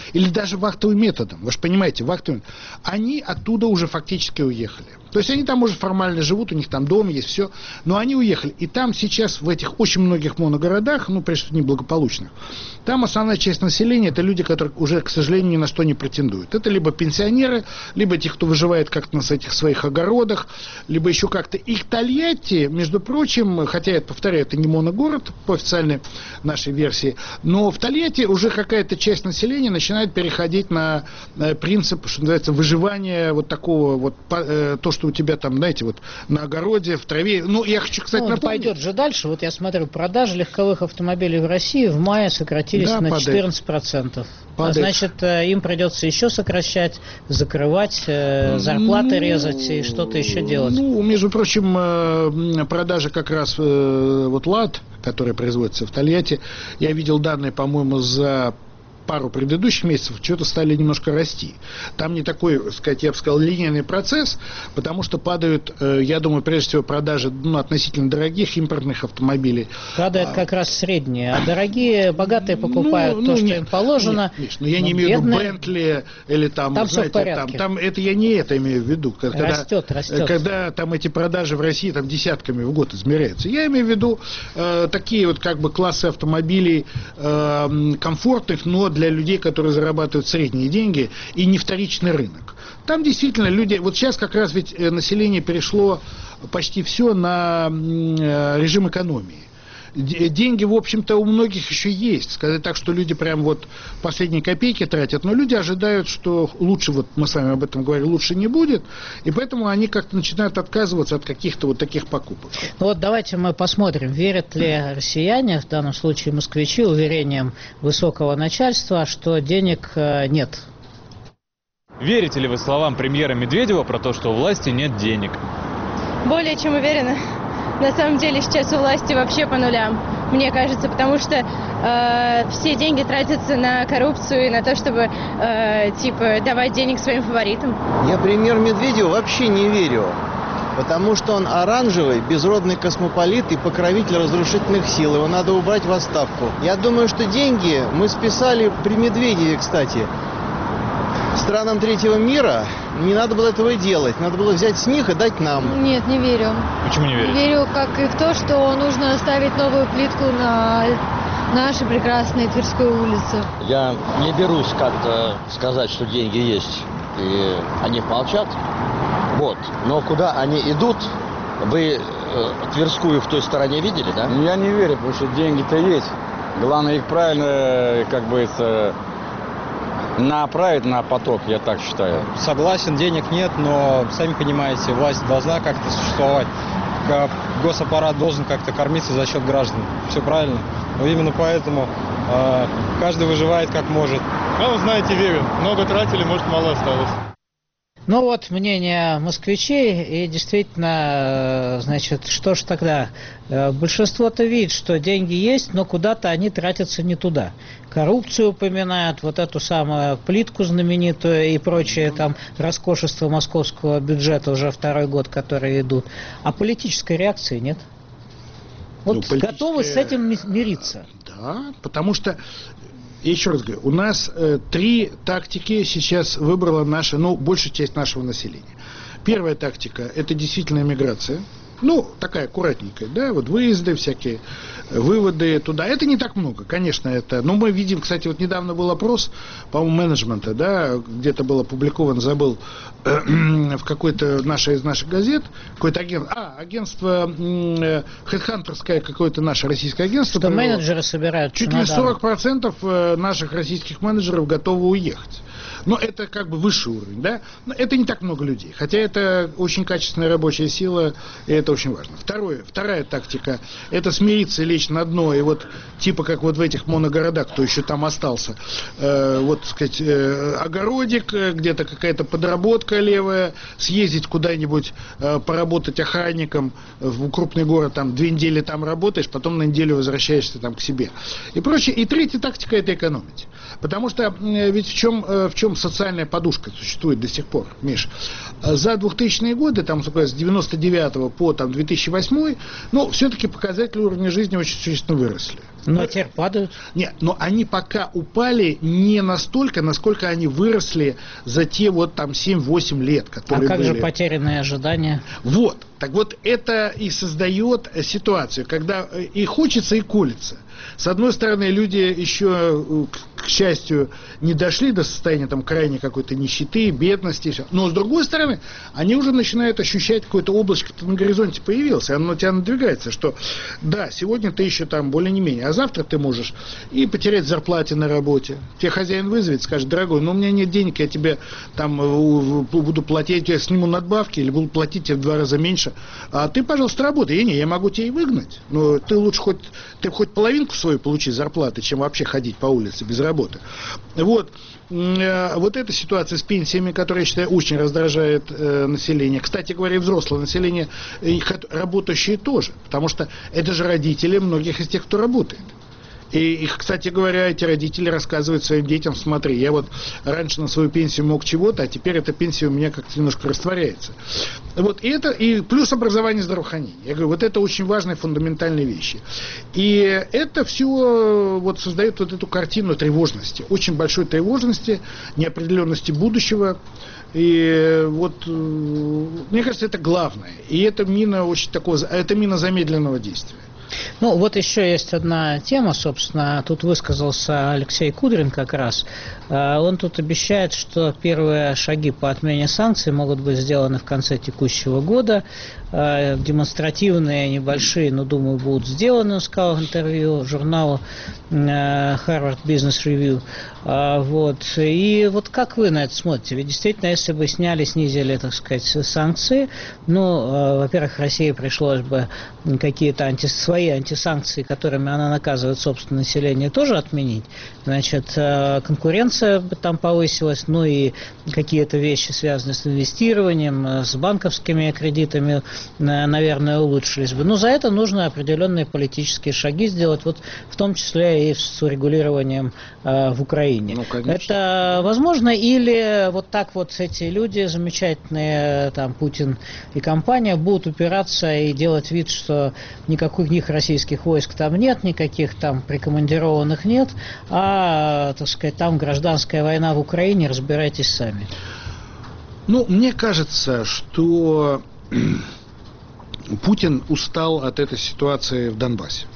даже вахтовым методом, вы же понимаете, вахтовым, они оттуда уже фактически уехали. То есть они там уже формально живут, у них там дом есть, все, но они уехали. И там сейчас в этих очень многих моногородах, ну, прежде всего, неблагополучных, там основная часть населения — это люди, которые уже, к сожалению, ни на что не претендуют. Это либо пенсионеры, либо те, кто выживает как-то на этих своих огородах, либо еще как-то. И Тольятти, между прочим, хотя, я повторяю, это не моногород по официальной нашей версии, но в Тольятти уже какая-то часть населения начинает переходить на принцип, что называется, выживания вот такого вот, то, что у тебя там, знаете, вот на огороде, в траве. Ну, я хочу, кстати, ну, напомнить. Пойдет же дальше. Вот я смотрю, продажи легковых автомобилей в России в мае сократились да, на падает. четырнадцать процентов. Падает. А значит, им придется еще сокращать, закрывать, зарплаты ну, резать и что-то еще делать. Ну, между прочим, продажи как раз вот ЛАД, который производится в Тольятти, я видел данные, по-моему, за пару предыдущих месяцев что-то стали немножко расти. Там не такой, так сказать, я бы сказал, линейный процесс, потому что падают, я думаю, прежде всего продажи ну, относительно дорогих импортных автомобилей. Падают а, как раз средние, а дорогие, богатые покупают ну, то, ну, что нет, им положено. Нет, Миш, ну я не имею в виду Бентли или там, там знаете, все в порядке. Там, там, это я не это имею в виду. Когда, растет, растет. Когда там эти продажи в России там десятками в год измеряются. Я имею в виду э, такие вот как бы классы автомобилей э, комфортных, но для людей, которые зарабатывают средние деньги, и не вторичный рынок. Там действительно люди... Вот сейчас как раз ведь население перешло почти все на режим экономии. Деньги, в общем-то, у многих еще есть. Сказать так, что люди прям вот последние копейки тратят, но люди ожидают, что лучше, вот мы с вами об этом говорили, лучше не будет, и поэтому они как-то начинают отказываться от каких-то вот таких покупок. Вот давайте мы посмотрим, верят ли россияне, в данном случае москвичи, уверениям высокого начальства, что денег нет. Верите ли вы словам премьера Медведева про то, что у власти нет денег? Более чем уверена. На самом деле сейчас у власти вообще по нулям, мне кажется, потому что э, все деньги тратятся на коррупцию и на то, чтобы э, типа давать денег своим фаворитам. Я премьер Медведеву вообще не верю, потому что он оранжевый, безродный космополит и покровитель разрушительных сил. Его надо убрать в отставку. Я думаю, что деньги мы списали при Медведеве, кстати. Странам третьего мира не надо было этого делать. Надо было взять с них и дать нам. Нет, не верю. Почему не верю? Верю как и в то, что нужно ставить новую плитку на нашей прекрасной Тверской улице. Я не берусь как-то сказать, что деньги есть, и они молчат. Вот. Но куда они идут, вы э, Тверскую в той стороне видели, да? Я не верю, потому что деньги-то есть. Главное их правильно, как бы, это... направить на поток, я так считаю. Согласен, денег нет, но, сами понимаете, власть должна как-то существовать. Госаппарат должен как-то кормиться за счет граждан. Все правильно. Но именно поэтому э, каждый выживает как может. А вы знаете, верю. Много тратили, может, мало осталось. Ну вот мнение москвичей, и действительно, значит, что ж тогда? Большинство-то видит, что деньги есть, но куда-то они тратятся не туда. Коррупцию упоминают, вот эту самую плитку знаменитую и прочее там роскошество московского бюджета уже второй год, которые идут. А политической реакции нет? Вот ну, политическая... готовы с этим мириться? Да, потому что... Я еще раз говорю, у нас э, три тактики сейчас выбрала наша, ну, большая часть нашего населения. Первая тактика – это действительно миграция. Ну, такая аккуратненькая, да, вот выезды, всякие выводы туда. Это не так много, конечно, это. Но мы видим, кстати, вот недавно был опрос, по-моему, менеджмента, да, где-то был опубликован, забыл, э, в какой-то нашей из наших газет, какое-то агентство, а, агентство, э, хедхантерское какое-то наше российское агентство. Что провело, менеджеры собирают чуть ли сорок процентов наших российских менеджеров готовы уехать. Но это как бы высший уровень, да? Но это не так много людей. Хотя это очень качественная рабочая сила, и это очень важно. Второе, вторая тактика – это смириться и лечь на дно. И вот типа как вот в этих моногородах, кто еще там остался, э, вот, так сказать, э, огородик, где-то какая-то подработка левая, съездить куда-нибудь, э, поработать охранником в крупный город, там две недели там работаешь, потом на неделю возвращаешься там к себе. И прочее. И третья тактика – это экономить. Потому что э, ведь в чем, э, в чем социальная подушка существует до сих пор, Миш. За двухтысячные годы, там, с девяносто девятого по там, две тысячи восьмой, ну, все-таки показатели уровня жизни очень существенно выросли. Но ну, теперь падают. Нет, но они пока упали не настолько, насколько они выросли за те вот там семь-восемь лет, которые А как были. же потерянные ожидания? Вот. Так вот, это и создает ситуацию, когда и хочется, и колется. С одной стороны, люди еще, к счастью, не дошли до состояния там крайней какой-то нищеты, бедности, все. Но с другой стороны, они уже начинают ощущать какое-то облачко на горизонте появилось, оно на тебя надвигается, что да, сегодня ты еще там более-не-менее, а завтра ты можешь и потерять зарплате на работе. Тебе хозяин вызовет, скажет: дорогой, ну у меня нет денег, я тебе там буду платить, я сниму надбавки или буду платить тебе в два раза меньше, а ты, пожалуйста, работай. Я не, я могу тебя и выгнать, но ты лучше хоть, ты хоть половинку свою получи зарплаты, чем вообще ходить по улице без работы. Вот. Вот эта ситуация с пенсиями, которая, я считаю, очень раздражает э, население. Кстати говоря, и взрослое население, и работающие тоже. Потому что это же родители многих из тех, кто работает. И, и, кстати говоря, эти родители рассказывают своим детям: смотри, я вот раньше на свою пенсию мог чего-то, а теперь эта пенсия у меня как-то немножко растворяется. Вот, и это, и плюс образование, здравоохранение. Я говорю, вот это очень важные, фундаментальные вещи. И это все вот создает вот эту картину тревожности, очень большой тревожности, неопределенности будущего. И вот, мне кажется, это главное. И это мина очень такого, это мина замедленного действия. Ну, вот еще есть одна тема, собственно, тут высказался Алексей Кудрин как раз. Он тут обещает, что первые шаги по отмене санкций могут быть сделаны в конце текущего года. Демонстративные, небольшие, но, думаю, будут сделаны, он сказал в интервью журналу Harvard Business Review. Вот. И вот как вы на это смотрите? Ведь действительно, если бы сняли, снизили, так сказать, санкции, ну, во-первых, России пришлось бы какие-то анти... свои антисанкции, которыми она наказывает собственное население, тоже отменить. Значит, конкуренция бы там повысилась, ну и какие-то вещи, связанные с инвестированием, с банковскими кредитами, наверное, улучшились бы. Но за это нужно определенные политические шаги сделать, вот в том числе и с урегулированием э, в Украине. Ну, это возможно? Или вот так вот эти люди замечательные, там, Путин и компания, будут упираться и делать вид, что никаких российских войск там нет, никаких там прикомандированных нет, а, так сказать, там гражданская война в Украине, разбирайтесь сами. Ну, мне кажется, что Путин устал от этой ситуации в Донбассе.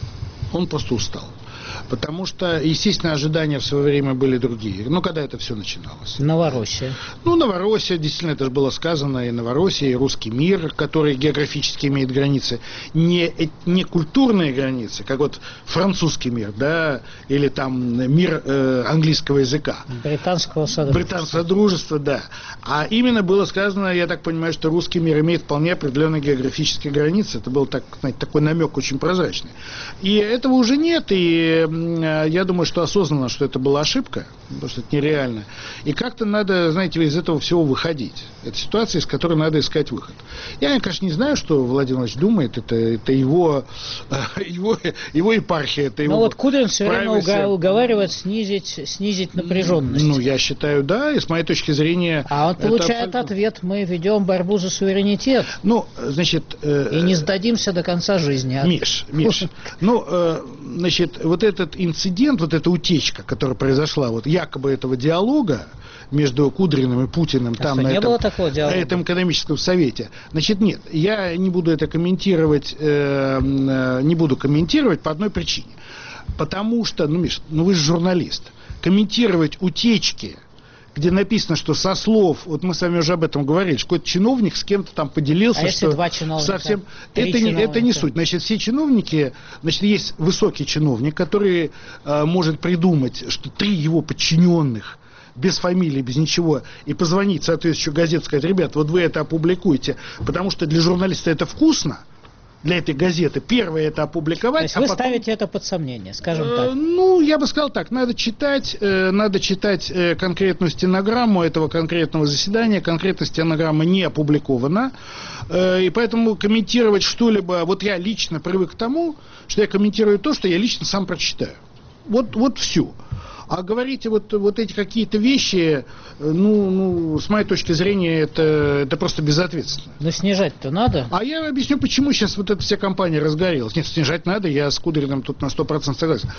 Он просто устал. Потому что, естественно, ожидания в свое время были другие. Ну, когда это все начиналось? Новороссия. Ну, Новороссия, действительно, это же было сказано, и Новороссия, и русский мир, который географически имеет границы, не, не культурные границы, как вот французский мир, да, или там мир э, английского языка. Британского содружества. Британского содружества, да. А именно было сказано, я так понимаю, что русский мир имеет вполне определенные географические границы. Это был, так, знаете, такой намек очень прозрачный. И этого уже нет, и я думаю, что осознанно, что это была ошибка, потому что это нереально. И как-то надо, знаете, из этого всего выходить. Это ситуация, из которой надо искать выход. Я, конечно, не знаю, что Владимир Владимирович думает. Это, это его, его, его епархия. Это его. Но вот Кудрин все время уга- уговаривает снизить, снизить напряженность. Ну, я считаю, да. И с моей точки зрения... А он получает абсолютно... ответ: мы ведем борьбу за суверенитет. Ну, значит... Э, и не сдадимся до конца жизни. Миш, Миш. Ну, э, значит, вот этот инцидент, вот эта утечка, которая произошла, вот якобы этого диалога между Кудриным и Путиным, а там что, на, не этом, было такого диалога? на этом экономическом совете. Значит, нет, я не буду это комментировать, э, э, не буду комментировать по одной причине. Потому что, ну, Миш, ну вы же журналист. Комментировать утечки, где написано, что со слов, вот мы с вами уже об этом говорили, что какой-то чиновник с кем-то там поделился, а что два чиновника, совсем это не, это не суть. Значит, все чиновники, значит, есть высокий чиновник, который э, может придумать, что три его подчиненных без фамилии, без ничего, и позвонить соответствующую газету, сказать: ребят, вот вы это опубликуете, потому что для журналиста это вкусно, для этой газеты. Первое это опубликовать. То есть а вы потом... ставите это под сомнение, скажем так? Э, ну, я бы сказал так, надо читать, э, надо читать э, конкретную стенограмму этого конкретного заседания. Конкретная стенограмма не опубликована, э, и поэтому комментировать что-либо, вот я лично привык к тому, что я комментирую то, что я лично сам прочитаю. Вот, вот все. А говорить вот, вот эти какие-то вещи, ну, ну, с моей точки зрения, это, это просто безответственно. Но снижать-то надо? А я объясню, почему сейчас вот эта вся компания разгорелась. Нет, снижать надо, я с Кудриным тут на сто процентов согласен.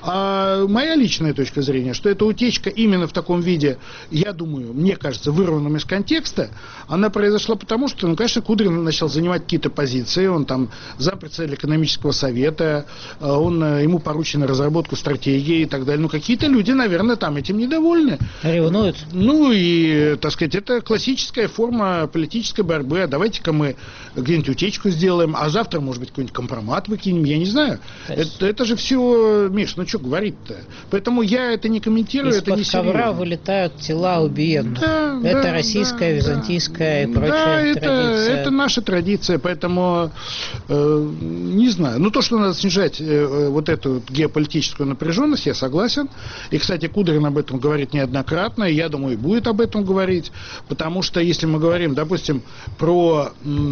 А моя личная точка зрения, что эта утечка именно в таком виде, я думаю, мне кажется, вырванным из контекста, она произошла потому, что, ну, конечно, Кудрин начал занимать какие-то позиции, он там зампредседатель экономического совета, он, ему поручена разработку стратегии и так далее. Ну, какие-то люди, наверное, там этим недовольны. Ревнуют. Ну, и, так сказать, это классическая форма политической борьбы. А давайте-ка мы где-нибудь утечку сделаем, а завтра, может быть, какой-нибудь компромат выкинем, я не знаю. Есть... Это, это же все, Миш, ну что говорить-то? Поэтому я это не комментирую, это не серьезно. Из-под ковра вылетают тела убиенных. Да, это да, российская, да, византийская да. и прочая да, это, традиция. это наша традиция, поэтому э, не знаю. Ну, то, что надо снижать э, вот эту геополитическую напряженность, я согласен. И, кстати, Кудрин об этом говорит неоднократно, и я думаю, и будет об этом говорить, потому что если мы говорим, допустим, про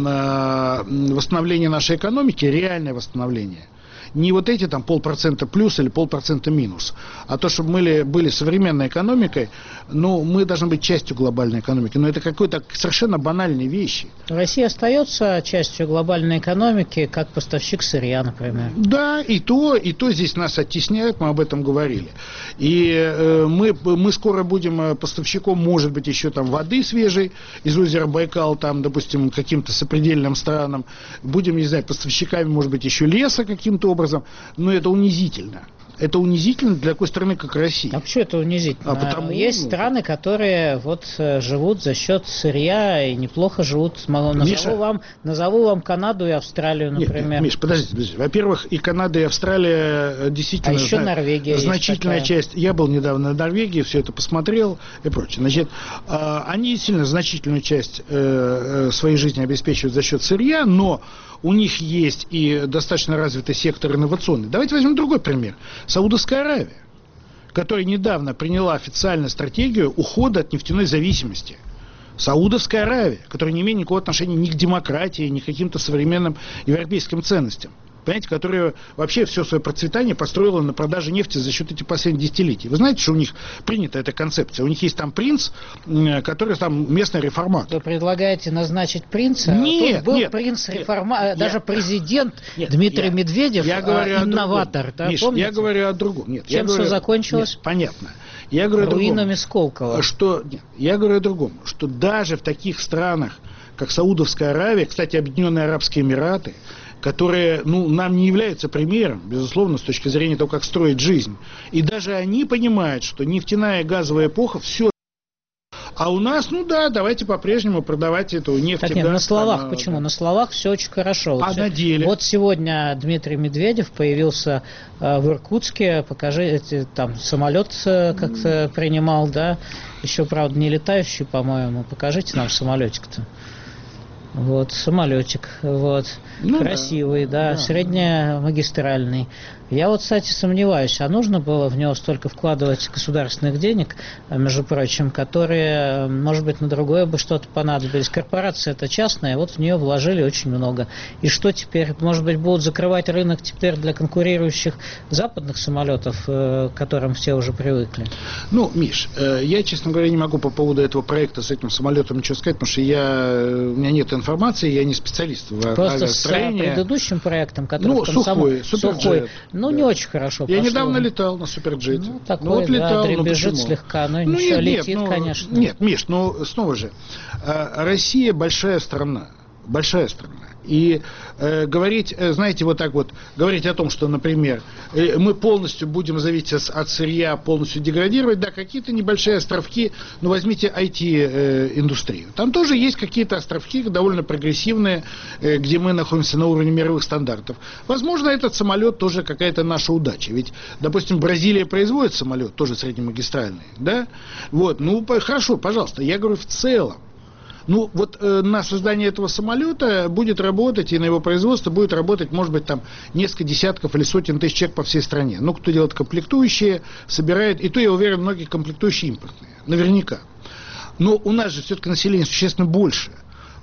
э, восстановление нашей экономики, реальное восстановление, не вот эти там полпроцента плюс или полпроцента минус, а то, чтобы мы были современной экономикой, ну, мы должны быть частью глобальной экономики. Но это какой-то совершенно банальные вещи. Россия остается частью глобальной экономики, как поставщик сырья, например. Да, и то, и то здесь нас оттесняют, мы об этом говорили. И э, мы, мы скоро будем поставщиком, может быть, еще там воды свежей из озера Байкал, там, допустим, каким-то сопредельным странам. Будем, не знаю, поставщиками, может быть, еще леса каким-то образом. Но это унизительно. Это унизительно для такой страны, как Россия. А почему это унизительно? А потому... Есть страны, которые вот живут за счет сырья и неплохо живут. Назову, Миша... вам, назову вам Канаду и Австралию, например. Нет, нет, Миш, подождите, подождите. Во-первых, и Канада, и Австралия действительно... А еще зна... Норвегия значительная часть. Я был недавно в Норвегии, все это посмотрел и прочее. Значит, они действительно значительную часть своей жизни обеспечивают за счет сырья, но у них есть и достаточно развитый сектор инновационный. Давайте возьмем другой пример. Саудовская Аравия, которая недавно приняла официальную стратегию ухода от нефтяной зависимости. Саудовская Аравия, которая не имеет никакого отношения ни к демократии, ни к каким-то современным европейским ценностям. Понимаете, которая вообще все свое процветание построила на продаже нефти за счет этих последних десятилетий. Вы знаете, что у них принята эта концепция? У них есть там принц, который там местный реформатор. Вы предлагаете назначить принца? Нет, Тут был нет, принц нет, реформатор, нет, даже нет, президент нет, Дмитрий я, Медведев, я говорю а, инноватор. Да, Миш, я говорю о другом. Нет, Чем все закончилось? Нет, понятно. Я говорю руинами о другом, Сколково. Что, нет, я говорю о другом, что даже в таких странах, как Саудовская Аравия, кстати, Объединенные Арабские Эмираты, которые, ну, нам не являются примером, безусловно, с точки зрения того, как строить жизнь. И даже они понимают, что нефтяная и газовая эпоха все. А у нас, ну да, давайте по-прежнему продавать эту нефть. Так нет, на словах там, почему? Да. На словах все очень хорошо. А вот на деле? Вот сегодня Дмитрий Медведев появился э, в Иркутске, покажите, там самолет э, как-то принимал, да, еще, правда, не летающий, по-моему. Покажите нам самолетик-то. Вот, самолетик, вот, ну, красивый, да, да, да, среднемагистральный. Я вот, кстати, сомневаюсь, а нужно было в него столько вкладывать государственных денег, между прочим, которые, может быть, на другое бы что-то понадобились. Корпорация-то частная, вот в нее вложили очень много. И что теперь? Может быть, будут закрывать рынок теперь для конкурирующих западных самолетов, к которым все уже привыкли? Ну, Миш, я, честно говоря, не могу по поводу этого проекта с этим самолетом ничего сказать, потому что я, у меня нет информации, я не специалист в Просто авиастроении. С предыдущим проектом, который ну, в том сухой, самом... Сухой, ну, да. не очень хорошо Я пошло. недавно летал на Суперджете. Ну, такой, ну, вот да, летал, дребезжит ну, слегка, но ну, ничего, нет, летит, нет, ну, конечно. Нет, Миш, ну, снова же, Россия большая страна, большая страна. И э, говорить, э, знаете, вот так вот, говорить о том, что, например, э, мы полностью будем зависеть от, от сырья, полностью деградировать, да, какие-то небольшие островки, ну, возьмите ай ти-индустрию. Там тоже есть какие-то островки довольно прогрессивные, э, где мы находимся на уровне мировых стандартов. Возможно, этот самолет тоже какая-то наша удача. Ведь, допустим, Бразилия производит самолет, тоже среднемагистральный, да? Вот, ну, хорошо, пожалуйста, я говорю в целом. Ну, вот э, на создание этого самолета будет работать, и на его производство будет работать, может быть, там несколько десятков или сотен тысяч человек по всей стране. Ну, кто делает комплектующие, собирает, и то, я уверен, многие комплектующие импортные, наверняка. Но у нас же все-таки население существенно больше.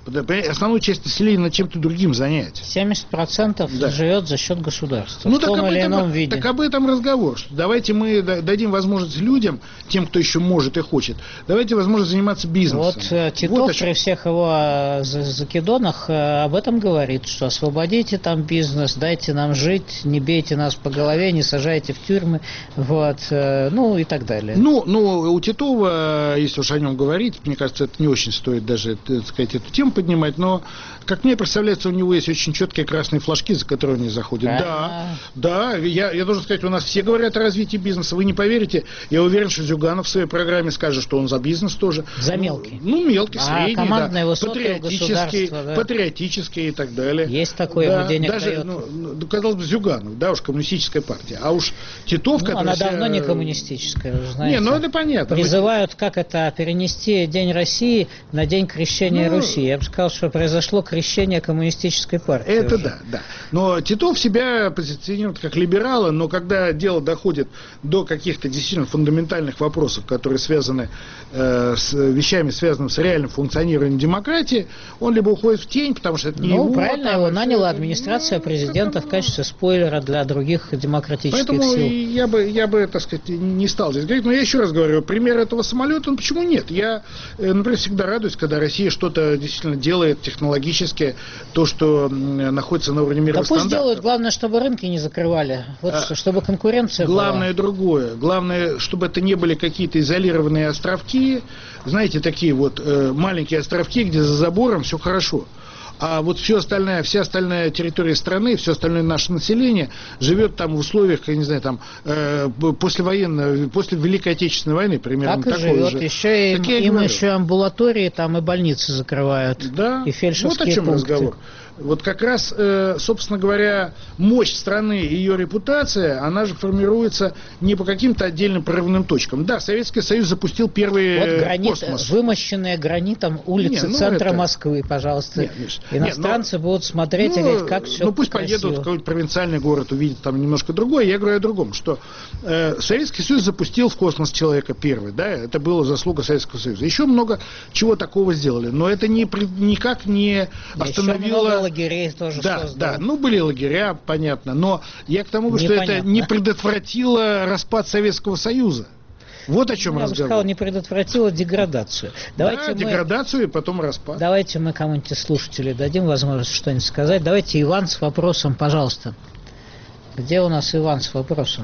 Основную часть населения на чем-то другим занять. семьдесят процентов да. живет за счет государства. Ну, в том так или этом, ином виде. Так об этом разговор. Что давайте мы дадим возможность людям, тем, кто еще может и хочет, давайте возможность заниматься бизнесом. Вот Титов вот при всех его закидонах об этом говорит, что освободите там бизнес, дайте нам жить, не бейте нас по голове, не сажайте в тюрьмы, вот, ну и так далее. Ну, ну у Титова, если уж о нем говорить, мне кажется, это не очень стоит даже, так сказать, эту тему поднимать, но, как мне представляется, у него есть очень четкие красные флажки, за которые он не заходит. Да, да, я, я должен сказать, у нас все говорят о развитии бизнеса, вы не поверите, я уверен, что Зюганов в своей программе скажет, что он за бизнес тоже. За мелкий. Ну, ну мелкий, а средний, командное да, высокое патриотический, да. патриотический и так далее. Есть такое, да, ему денег даже, дает. Ну, казалось бы, Зюганов, да, уж коммунистическая партия, а уж Титов, ну, который... она себя... давно не коммунистическая, вы знаете. Не, ну это понятно. Призывают, как это, перенести День России на День крещения ну, Руси. Я бы сказал, что произошло крещение коммунистической партии. Это уже. да, да. Но Титов себя позиционирует как либерала, но когда дело доходит до каких-то действительно фундаментальных вопросов, которые связаны э, с вещами, связанными с реальным функционированием демократии, он либо уходит в тень, потому что это не ну, его. Ну, правильно, там, его наняла это, администрация ну, президента это, в качестве спойлера для других демократических поэтому сил. Поэтому я бы, я бы, так сказать, не стал здесь говорить. Но я еще раз говорю, пример этого самолета, ну почему нет? Я, например, всегда радуюсь, когда Россия что-то действительно делает технологически, то, что находится на уровне мировых да пусть стандартов. делают, главное, чтобы рынки не закрывали, вот а, чтобы конкуренция главное была. Другое, главное, чтобы это не были какие-то изолированные островки, знаете, такие вот э, маленькие островки, где за забором все хорошо. А вот все остальное, вся остальная территория страны, все остальное наше население живет там в условиях, я не знаю, там э, послевоенной, после Великой Отечественной войны, примерно так и такое живет. же. Еще им, им еще амбулатории там и больницы закрывают. Да, и фельдшерские вот о чем пункты. Разговор. Вот как раз, э, собственно говоря, мощь страны и ее репутация, она же формируется не по каким-то отдельным прорывным точкам. Да, Советский Союз запустил первый вот гранит, космос. Вымощенные гранитом улицы не, ну центра это... Москвы, пожалуйста. Нет, Миш, Иностранцы нет, но... будут смотреть ну, и говорить, как все Ну пусть красиво. Поедут в какой-то провинциальный город, увидят там немножко другое. Я говорю о другом, что э, Советский Союз запустил в космос человека первый, да, это была заслуга Советского Союза. Еще много чего такого сделали, но это не, никак не остановило... Еще много лагерей тоже. Да, да, ну были лагеря, понятно, но я к тому, что Непонятно. это не предотвратило распад Советского Союза. Вот о чем я разговор. Я бы сказал, не предотвратило деградацию. Давайте да, мы... деградацию и потом распад. Давайте мы кому-нибудь из слушателей дадим возможность что-нибудь сказать. Давайте Иван с вопросом, пожалуйста. Где у нас Иван с вопросом?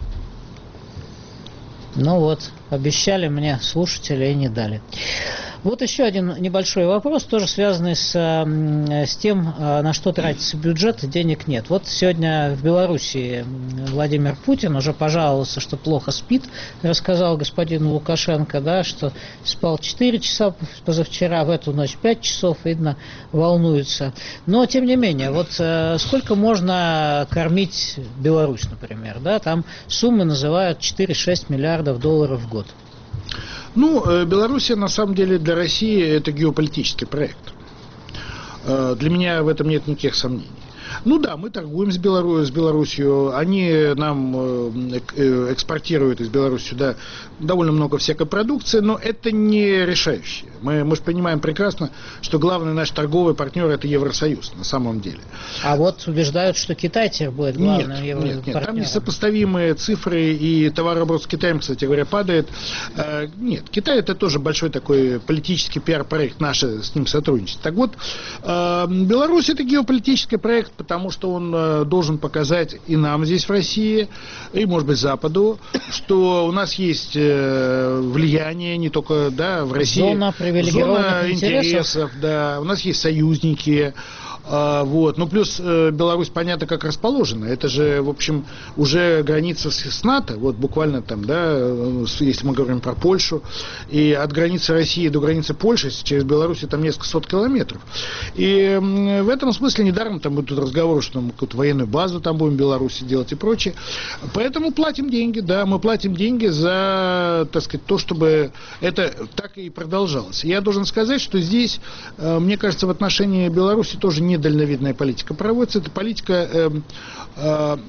Ну вот, обещали мне слушатели и не дали. Вот еще один небольшой вопрос, тоже связанный с, с тем, на что тратится бюджет, и денег нет. Вот сегодня в Белоруссии Владимир Путин уже пожаловался, что плохо спит, рассказал господину Лукашенко, да, что спал четыре часа позавчера, в эту ночь пять часов, видно, волнуется. Но, тем не менее, вот сколько можно кормить Беларусь, например, да, там суммы называют четыре-шесть миллиардов долларов в год. Ну, Белоруссия, на самом деле, для России это геополитический проект. Для меня в этом нет никаких сомнений. Ну да, мы торгуем с, Белору... с Белоруссией, они нам экспортируют из Беларуси сюда довольно много всякой продукции, но это не решающее. Мы, мы же понимаем прекрасно, что главный наш торговый партнер это Евросоюз на самом деле. А вот убеждают, что Китай теперь будет главным нет, европартнером. Нет, нет, там несопоставимые цифры, и товарооборот с Китаем, кстати говоря, падает. Нет, Китай это тоже большой такой политический пиар-проект, наше с ним сотрудничество. Так вот, Беларусь это геополитический проект, потому что он э, должен показать и нам здесь в России, и, может быть, Западу, что у нас есть э, влияние не только да, в России. Зона привилегированных зона интересов. интересов, да, у нас есть союзники. А, вот. Ну, плюс э, Беларусь, понятно, как расположена. Это же, в общем, уже граница с, с НАТО, вот буквально там, да, если мы говорим про Польшу, и от границы России до границы Польши через Беларусь там несколько сот километров. И э, в этом смысле недаром там будут разговоры, что мы какую-то военную базу там будем в Беларуси делать и прочее. Поэтому платим деньги, да, мы платим деньги за, так сказать, то, чтобы это так и продолжалось. Я должен сказать, что здесь, э, мне кажется, в отношении Беларуси тоже не дальновидная политика проводится. Это политика, э, э,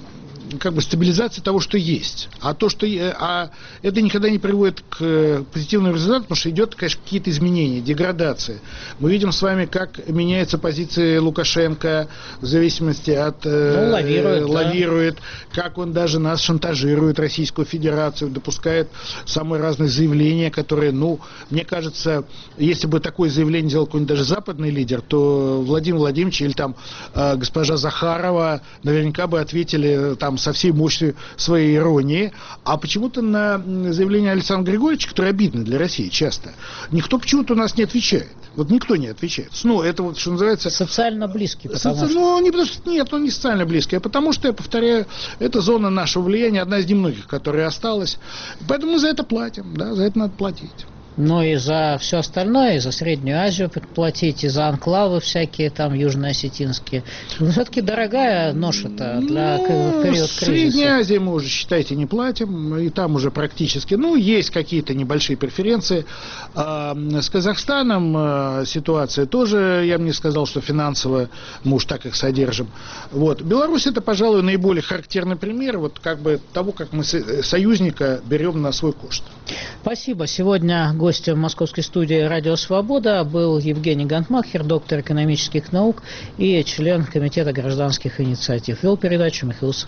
как бы стабилизация того, что есть. А то, что а это никогда не приводит к позитивному результату, потому что идет, конечно, какие-то изменения, деградация. Мы видим с вами, как меняется позиция Лукашенко в зависимости от ну, лавирует, лавирует да. как он даже нас шантажирует, Российскую Федерацию, допускает самые разные заявления, которые, ну, мне кажется, если бы такое заявление делал какой-нибудь даже западный лидер, то Владимир Владимирович или там э, госпожа Захарова наверняка бы ответили там со всей мощью своей иронии. А почему-то на заявление Александра Григорьевича, которое обидно для России часто, никто почему-то у нас не отвечает. Вот никто не отвечает. Ну, это вот, что называется... Социально близкий. Соци... Что... Ну, не потому что... Нет, он не социально близкий, а потому что, я повторяю, это зона нашего влияния, одна из немногих, которая осталась. Поэтому мы за это платим, да, за это надо платить. Но и за все остальное, и за Среднюю Азию платить, и за анклавы всякие там южно-осетинские. Все-таки дорогая ноша-то для ну, период кризиса. Средняя Азия мы уже, считайте, не платим, и там уже практически, ну, есть какие-то небольшие преференции. А с Казахстаном а, ситуация тоже, я бы не сказал, что финансово мы уж так их содержим. Вот. Беларусь это, пожалуй, наиболее характерный пример вот как бы того, как мы союзника берем на свой кошт. Спасибо. Сегодня гостем московской студии «Радио Свобода» был Евгений Гантмахер, доктор экономических наук и член Комитета гражданских инициатив. Вел передачу Михаил